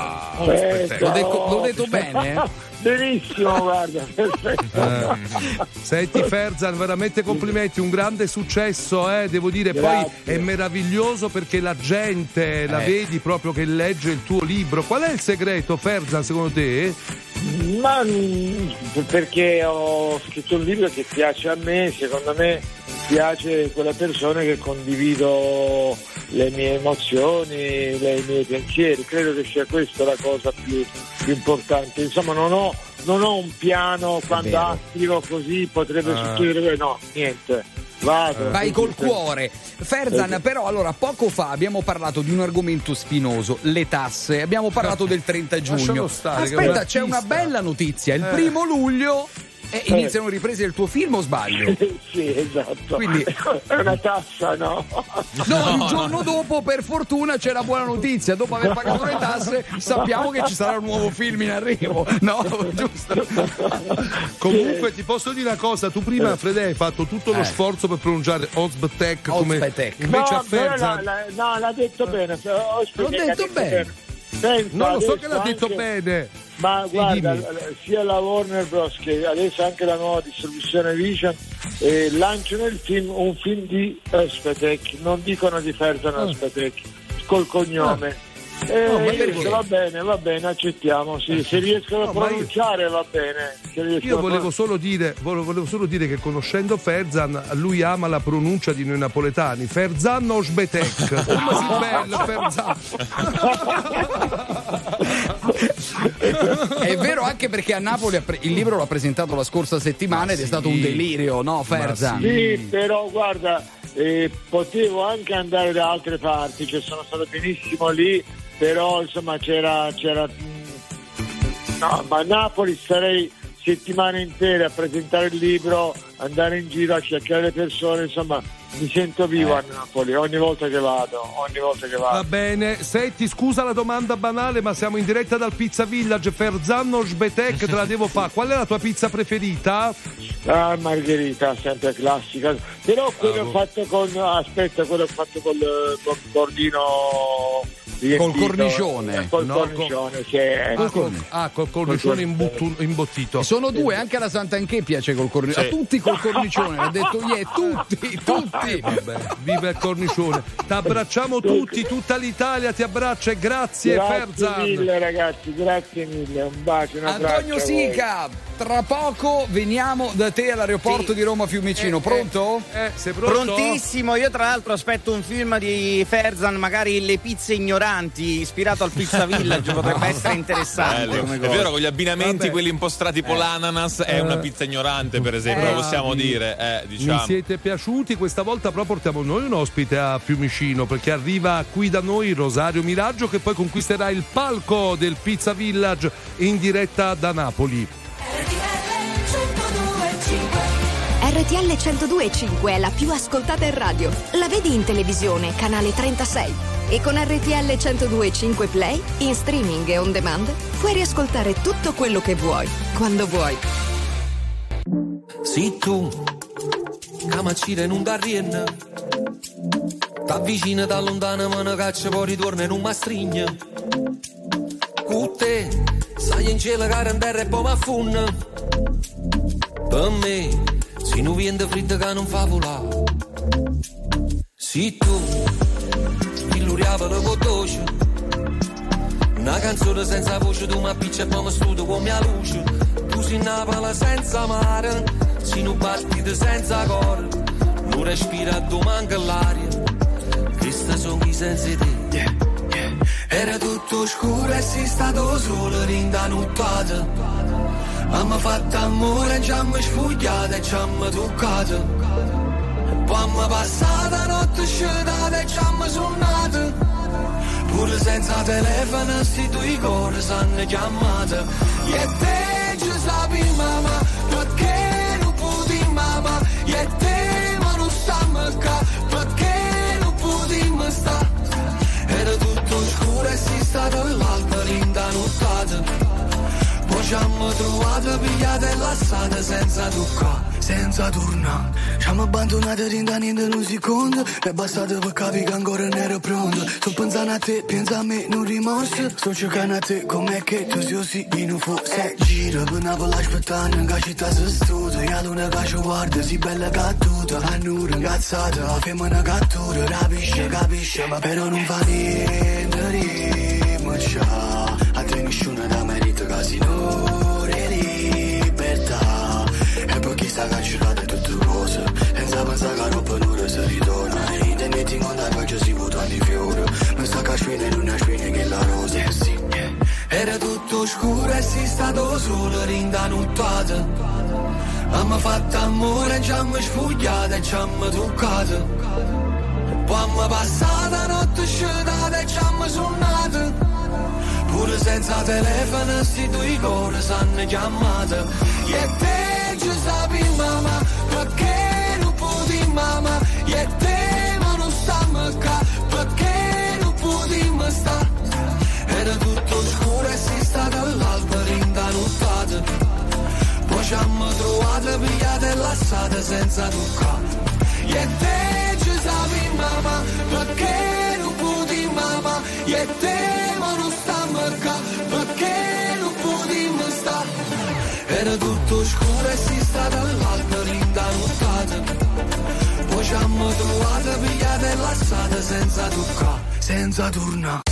L'ho detto bene? Benissimo, guarda, perfetto. Senti Ferzan, veramente complimenti, un grande successo, devo dire. Grazie. Poi è meraviglioso perché la gente la vedi proprio che legge il tuo libro. Qual è il segreto, Ferzan, secondo te? Ma perché ho scritto un libro che piace a me, secondo me piace quelle persone che condivido le mie emozioni, i miei pensieri. Credo che sia questa la cosa più importante. Insomma, non ho un piano quando scrivo così potrebbe succedere, no, niente. Vai col cuore. Ferzan, però allora poco fa abbiamo parlato di un argomento spinoso, le tasse, abbiamo parlato del 30 giugno. Aspetta, c'è una bella notizia, il 1° luglio iniziano le riprese del tuo film, o sbaglio? Sì, esatto. Quindi è una tassa, no? No, il giorno dopo per fortuna c'è la buona notizia, dopo aver pagato le tasse sappiamo che ci sarà un nuovo film in arrivo, no? Giusto? Comunque ti posso dire una cosa, tu prima Fede hai fatto tutto lo sforzo per pronunciare Özpetek come invece a Ferzan l'ha detto bene. L'ho detto bene. Pensa, non lo so che l'ha anche, detto bene. Ma guarda, sia la Warner Bros. Che adesso anche la nuova distribuzione Vision lanciano un film di Özpetek, non dicono di Ferzan Özpetek, col cognome. Va bene, accettiamo, sì. Se riescono a pronunciare va bene. Io volevo solo dire che conoscendo Ferzan, lui ama la pronuncia di noi napoletani. Ferzan Özpetek. Come si bello Ferzan. È vero, anche perché a Napoli il libro l'ha presentato la scorsa settimana ed è stato un delirio, no, Ferzan? Sì, però guarda, potevo anche andare da altre parti, cioè sono stato benissimo lì, però insomma c'era no, ma a Napoli starei settimane intere a presentare il libro, andare in giro a cercare le persone, insomma mi sento vivo a Napoli ogni volta che vado. Va bene, senti, scusa la domanda banale, ma siamo in diretta dal Pizza Village. Ferzan Özpetek, te la devo fare. Qual è la tua pizza preferita? Margherita, sempre classica. Però quello ho fatto con bordino col cornicione. Col cornicione, col cornicione imbottito. Sono due, anche alla Sant'Anché piace col cornicione. A tutti col cornicione, ha detto tutti. Vabbè, viva il cornicione. Ti abbracciamo tutti, tutta l'Italia ti abbraccia e grazie Ferzan. Grazie mille ragazzi, grazie mille, un bacio, un abbraccio. Antonio Sica, tra poco veniamo da te all'aeroporto di Roma Fiumicino. Pronto? Sei pronto? Prontissimo, io tra l'altro aspetto un film di Ferzan, magari Le pizze ignoranti, ispirato al Pizza Village, potrebbe essere interessante. È vero, con gli abbinamenti quelli un po' tipo l'ananas è una pizza ignorante, per esempio, possiamo dire, diciamo. Mi siete piaciuti? Questa volta però portiamo noi un ospite a Fiumicino, perché arriva qui da noi Rosario Miraggio, che poi conquisterà il palco del Pizza Village in diretta da Napoli. RTL 102.5 è la più ascoltata in radio. La vedi in televisione, canale 36. E con RTL 102.5 Play, in streaming e on demand, puoi riascoltare tutto quello che vuoi, quando vuoi. Se tu, camacira in un darrien, t'avvicina da lontano ma una caccia poi ritorna in un mastrigno. Con te, sai in cielo cara in terra e poi ma funna. Per me, se non viene freddo che non fa volare. Se tu, illuriava la voce, una canzone senza voce, tu mi appicci e poi mi studio con mia luce. Tu sei Napoli senza mare, se non battite senza cuore, non respira, tu manca l'aria. Questi sono i sensi di te. Era tutto scuro e sei stato solo in da nottata. Mamma fatto amore, ci hanno sfogliato e ci hanno toccato. Poi hanno passato la notte scelata e ci hanno suonato. Pure senza telefono sti due cuori s'hanno chiamato. E te ci sapi mamma, perché non puoi mamma. E te ma non stiamo qua, perché non puoi sta. Era tutto scuro e sei stato l'alba rinda nottata. Poi ci hanno trovato pigliate e lassate senza toccare, senza tornare. Ci hanno abbandonato rinda niente un secondo. È bastato per capire che ancora non ero pronto. Sto pensando a te, pensa a me, non rimorso. Sto cercando a te, com'è che tu sei così in un forse. Giro per Napoli aspettando in che città si studia. E allora che ci guarda, si bella cattuta. A nura incazzata, la femmina cattura. Capisce, ma però non fa niente, rimaccia. A te nessuno da merito, casinore, libertà. E poi chi sta cancellando tutte cose, senza pensare che roba non si ritorna. E te metti in conto che ci si vota di fiore. Mi sta cacciando in una spina che la rosa, sì. Era tutto scuro e sei stato solo rinda nottata. Mamma fatto amore e ci hanno sfogliato e ci hanno toccato. Poi hanno passato la notte scelata e ci hanno suonato. Pure senza telefono sti due cuori s'hanno chiamato. E te ci sapi mamma, perché non puoi mamma. E te ma non stiamo qua, perché non puoi sta. Era tutto scuro e sei stata all'alba rinda nottata. Poi ci hanno trovato pigliate e lassate senza toccare. E te ci sapi mamma, perché non puoi mamma. E te ma non stiamo qua, perché non puoi sta. Era tutto scuro e sei stata all'alba rinda nottata. Poi ci hanno trovato pigliate e lassate senza toccare, senza tornare.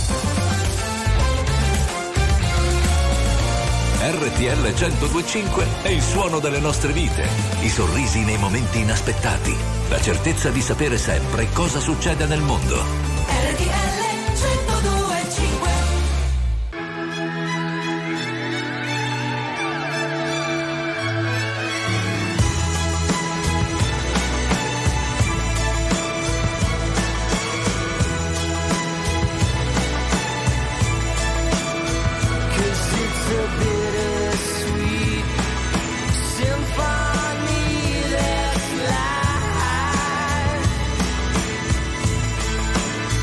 RTL 102.5 è il suono delle nostre vite, i sorrisi nei momenti inaspettati, la certezza di sapere sempre cosa succede nel mondo. RTL 102.5. Symphony that's life.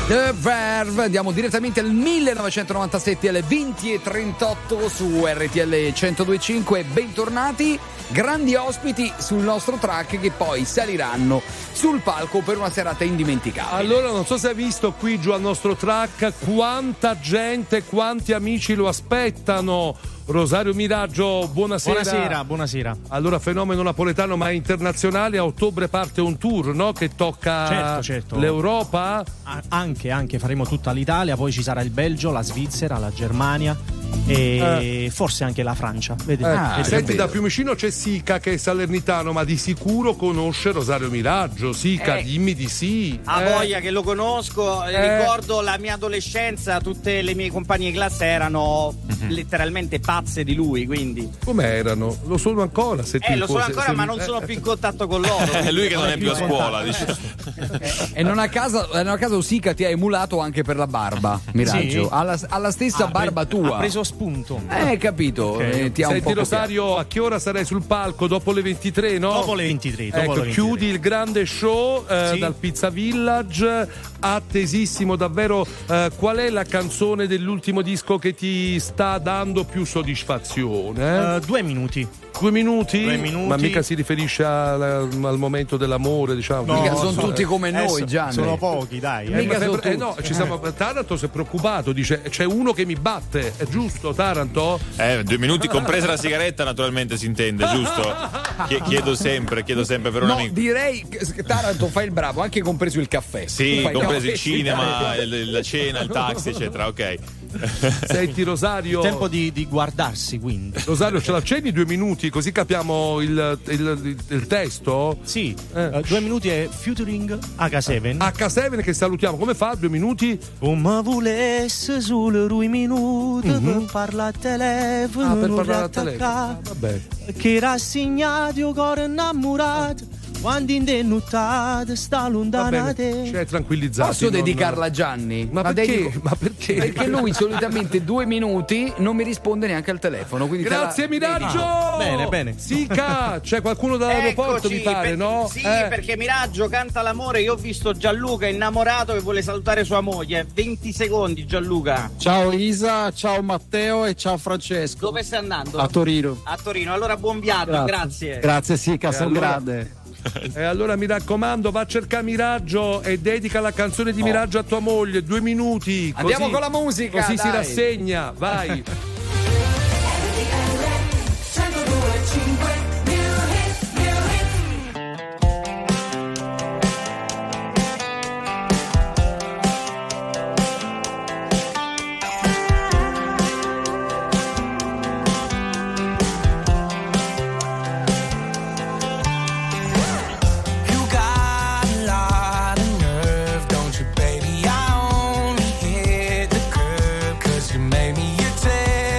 The Verve. Andiamo direttamente al 1997 alle 20:38 su RTL 102.5. Bentornati, grandi ospiti sul nostro track che poi saliranno sul palco per una serata indimenticabile. Allora, non so se hai visto qui giù al nostro track quanta gente, quanti amici lo aspettano. Rosario Miraggio, buonasera. Buonasera. Allora, fenomeno napoletano ma internazionale, a ottobre parte un tour, no? Che tocca certo. l'Europa. Anche faremo tutta l'Italia, poi ci sarà il Belgio, la Svizzera, la Germania e forse anche la Francia. Senti, da Fiumicino c'è Sica che è salernitano, ma di sicuro conosce Rosario Miraggio. Sica, dimmi di sì. A voglia che lo conosco, ricordo la mia adolescenza, tutte le mie compagne di classe erano letteralmente pazze di lui, quindi. Come erano? Lo sono ancora, lo sono ancora, ma non sono più in contatto con loro. È lui che non è più a scuola, diciamo. E non a caso Sica ti ha emulato anche per la barba, Miraggio. Sì. Alla stessa barba tua. Ha preso spunto. Capito. Okay. Ti ha un Senti, po' Rosario, a che ora sarai sul palco? Dopo le 23, no? Dopo le 23. Ecco, chiudi il grande show dal Pizza Village, attesissimo davvero. Qual è la canzone dell'ultimo disco che ti sta dando più soddisfazione? 2 minuti. 2 minuti? 2 minuti. Ma mica si riferisce al momento dell'amore, diciamo. No, mica sono tutti come noi, Gianni. Sono pochi, dai. No, Taranto si è preoccupato, dice c'è uno che mi batte, è giusto, Taranto? 2 minuti compresa la sigaretta, naturalmente si intende, giusto? Chiedo sempre per un amico. Direi che Taranto fa il bravo, anche compreso il caffè. Sì, compreso il cinema, la cena, il taxi, eccetera, ok. Senti, Rosario, tempo di guardarsi, quindi. Rosario, ce l'accenni 2 minuti così capiamo il testo? Sì, 2 minuti è featuring H7. H7 che salutiamo, come fa 2 minuti? Come volesse solo 2 minuti per parlare al telefono, per parlare al telefono. Vabbè. Che rassegnato il cuore innamorato quando indennuttato sta lontana te. Cioè, tranquillizzati. Posso dedicarla a Gianni? Ma perché? Ma perché? Perché lui solitamente 2 minuti non mi risponde neanche al telefono. Grazie, Miraggio! Bene. Sica, c'è qualcuno dall'aeroporto, mi pare, no? Sì, perché Miraggio canta l'amore. Io ho visto Gianluca innamorato che vuole salutare sua moglie. 20 secondi, Gianluca. Ciao Isa, ciao Matteo e ciao Francesco. Dove stai andando? A Torino. A Torino, allora buon viaggio, grazie. Grazie Sica, sono grande. E allora mi raccomando, va a cercare Miraggio e dedica la canzone di Miraggio a tua moglie. 2 minuti. Andiamo con la musica. Così dai. si rassegna, vai. Baby, I only hit the curb 'cause you made me your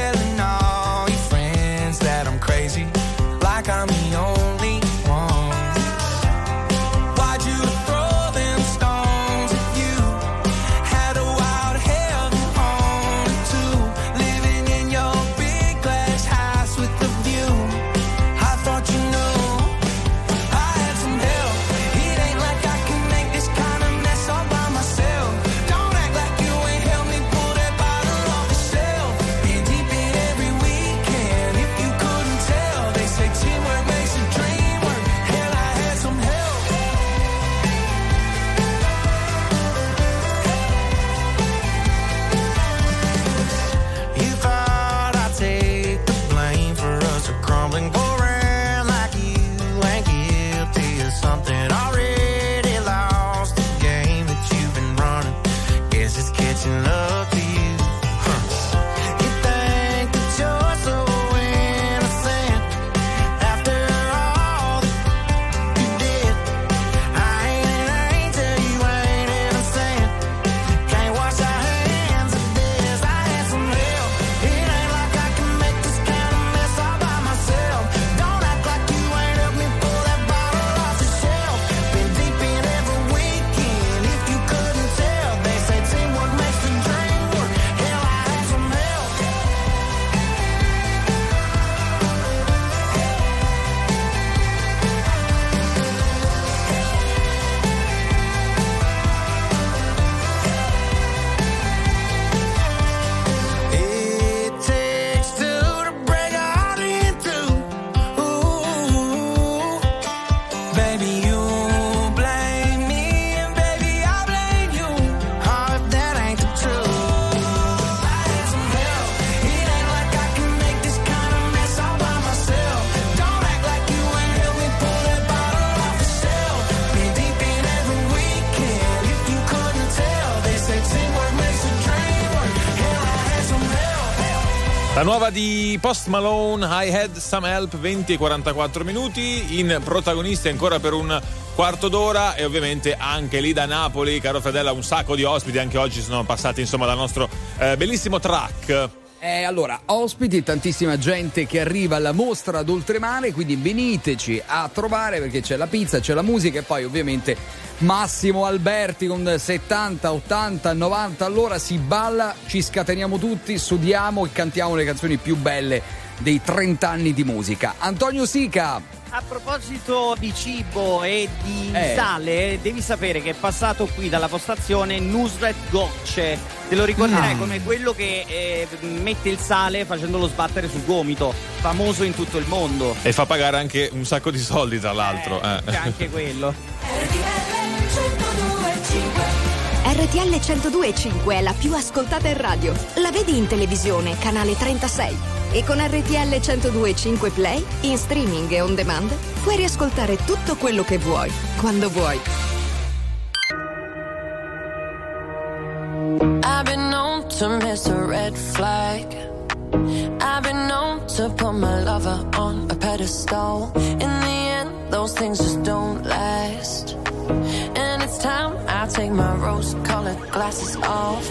La nuova di Post Malone, I Had Some Help, 20 e 44 minuti, in protagonisti ancora per un quarto d'ora, e ovviamente anche lì da Napoli, caro Fedella, un sacco di ospiti, anche oggi sono passati insomma dal nostro bellissimo track. Allora, ospiti, tantissima gente che arriva alla mostra d'Oltremare, quindi veniteci a trovare, perché c'è la pizza, c'è la musica e poi ovviamente Massimo Alberti con 70, 80, 90 all'ora, si balla, ci scateniamo tutti, sudiamo e cantiamo le canzoni più belle dei 30 anni di musica. Antonio Sica. A proposito di cibo e di sale, devi sapere che è passato qui dalla postazione Nusret Gocce. Te lo ricorderai come quello che mette il sale facendolo sbattere sul gomito, famoso in tutto il mondo. E fa pagare anche un sacco di soldi, tra l'altro. C'è anche quello. RTL 102.5 è la più ascoltata in radio. La vedi in televisione, canale 36. E con RTL 102.5 Play, in streaming e on demand, puoi riascoltare tutto quello che vuoi, quando vuoi. I've been known to miss a red flag. I've been known to put my lover on a pedestal. In the end, those things just don't last. And it's time I take my rose-colored glasses off.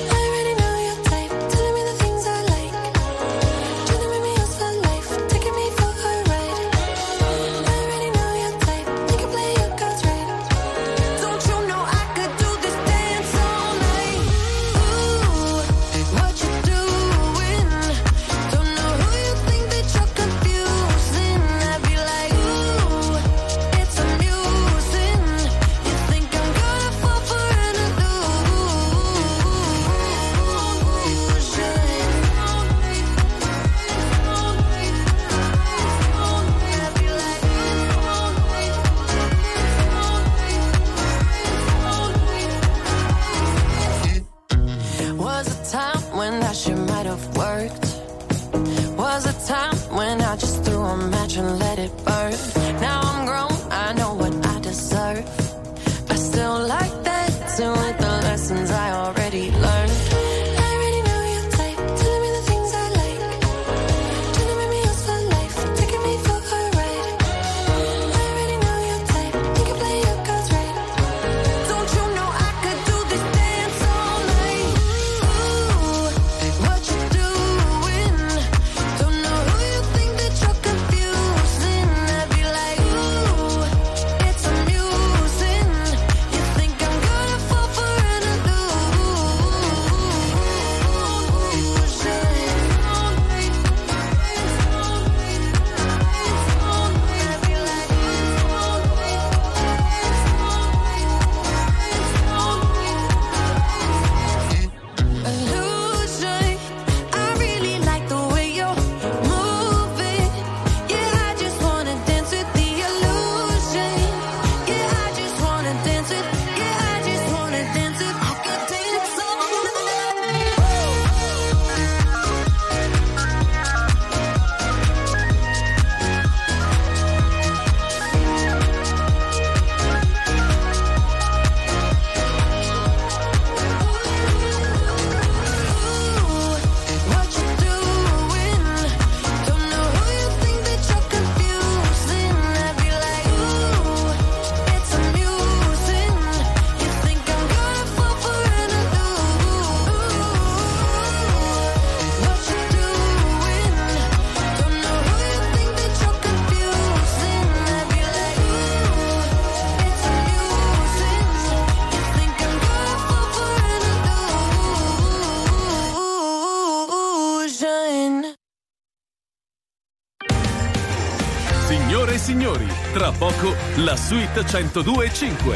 Signore e signori, tra poco la suite 102.5.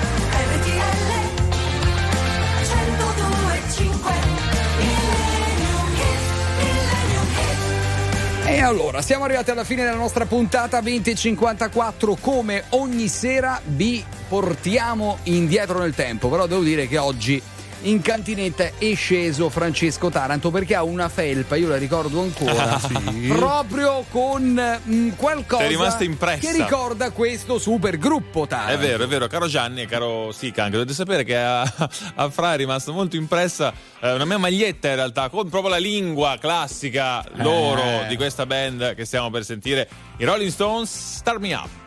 E allora, siamo arrivati alla fine della nostra puntata 2054. Come ogni sera vi portiamo indietro nel tempo, però devo dire che oggi in cantinetta è sceso Francesco Taranto perché ha una felpa, io la ricordo ancora, proprio con qualcosa è rimasta impressa, che ricorda questo super gruppo Taranto. È vero, caro Gianni e caro Sica, anche dovete sapere che a Fra è rimasta molto impressa una mia maglietta in realtà, con proprio la lingua classica loro di questa band che stiamo per sentire, i Rolling Stones, Start Me Up.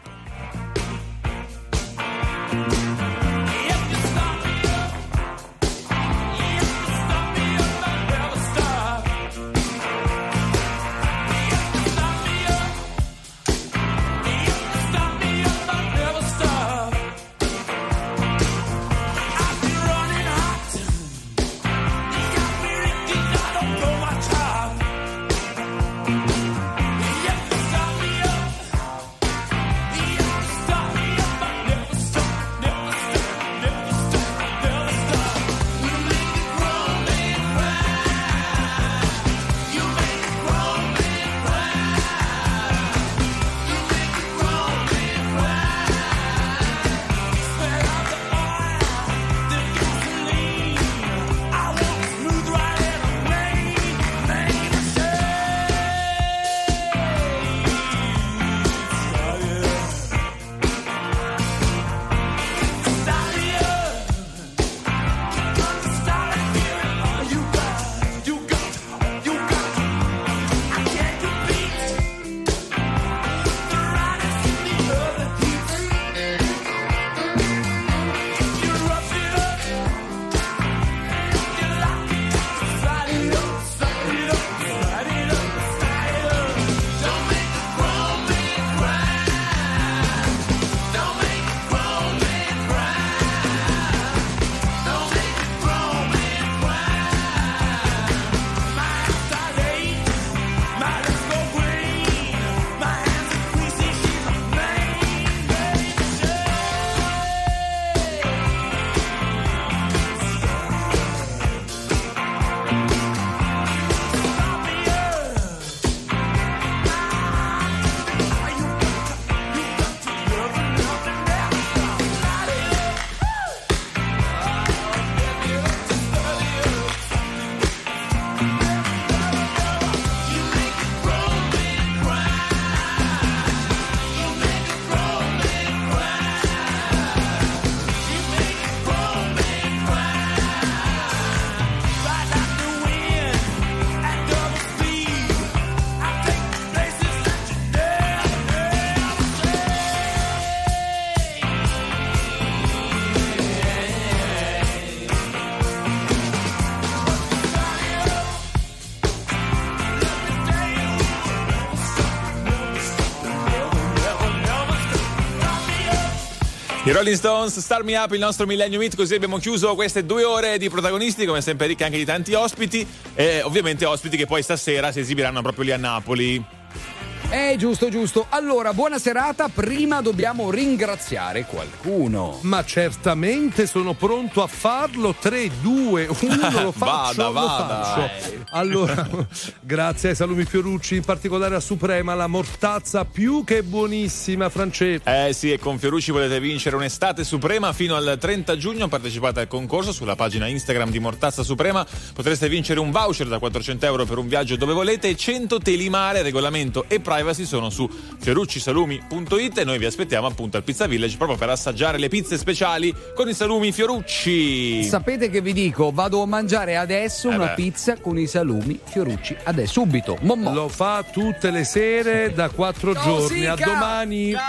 I Rolling Stones, Start Me Up, il nostro Millennium Hit, così abbiamo chiuso queste 2 ore di protagonisti, come sempre ricche anche di tanti ospiti, e ovviamente ospiti che poi stasera si esibiranno proprio lì a Napoli. Giusto. Allora, buona serata. Prima dobbiamo ringraziare qualcuno. Ma certamente sono pronto a farlo. 3, 2, 1, lo faccio. Vada. Allora, grazie ai salumi Fiorucci, in particolare a Suprema, la mortazza più che buonissima, Francesco. Sì, e con Fiorucci volete vincere un'estate suprema fino al 30 giugno. Partecipate al concorso sulla pagina Instagram di Mortazza Suprema. Potreste vincere un voucher da 400 euro per un viaggio dove volete e 100 telimare, regolamento e privacy sono su fioruccisalumi.it, e noi vi aspettiamo appunto al Pizza Village proprio per assaggiare le pizze speciali con i salumi Fiorucci. Sapete che vi dico? Vado a mangiare adesso una pizza con i salumi Fiorucci, adesso, subito. Lo fa tutte le sere da 4 giorni. A domani.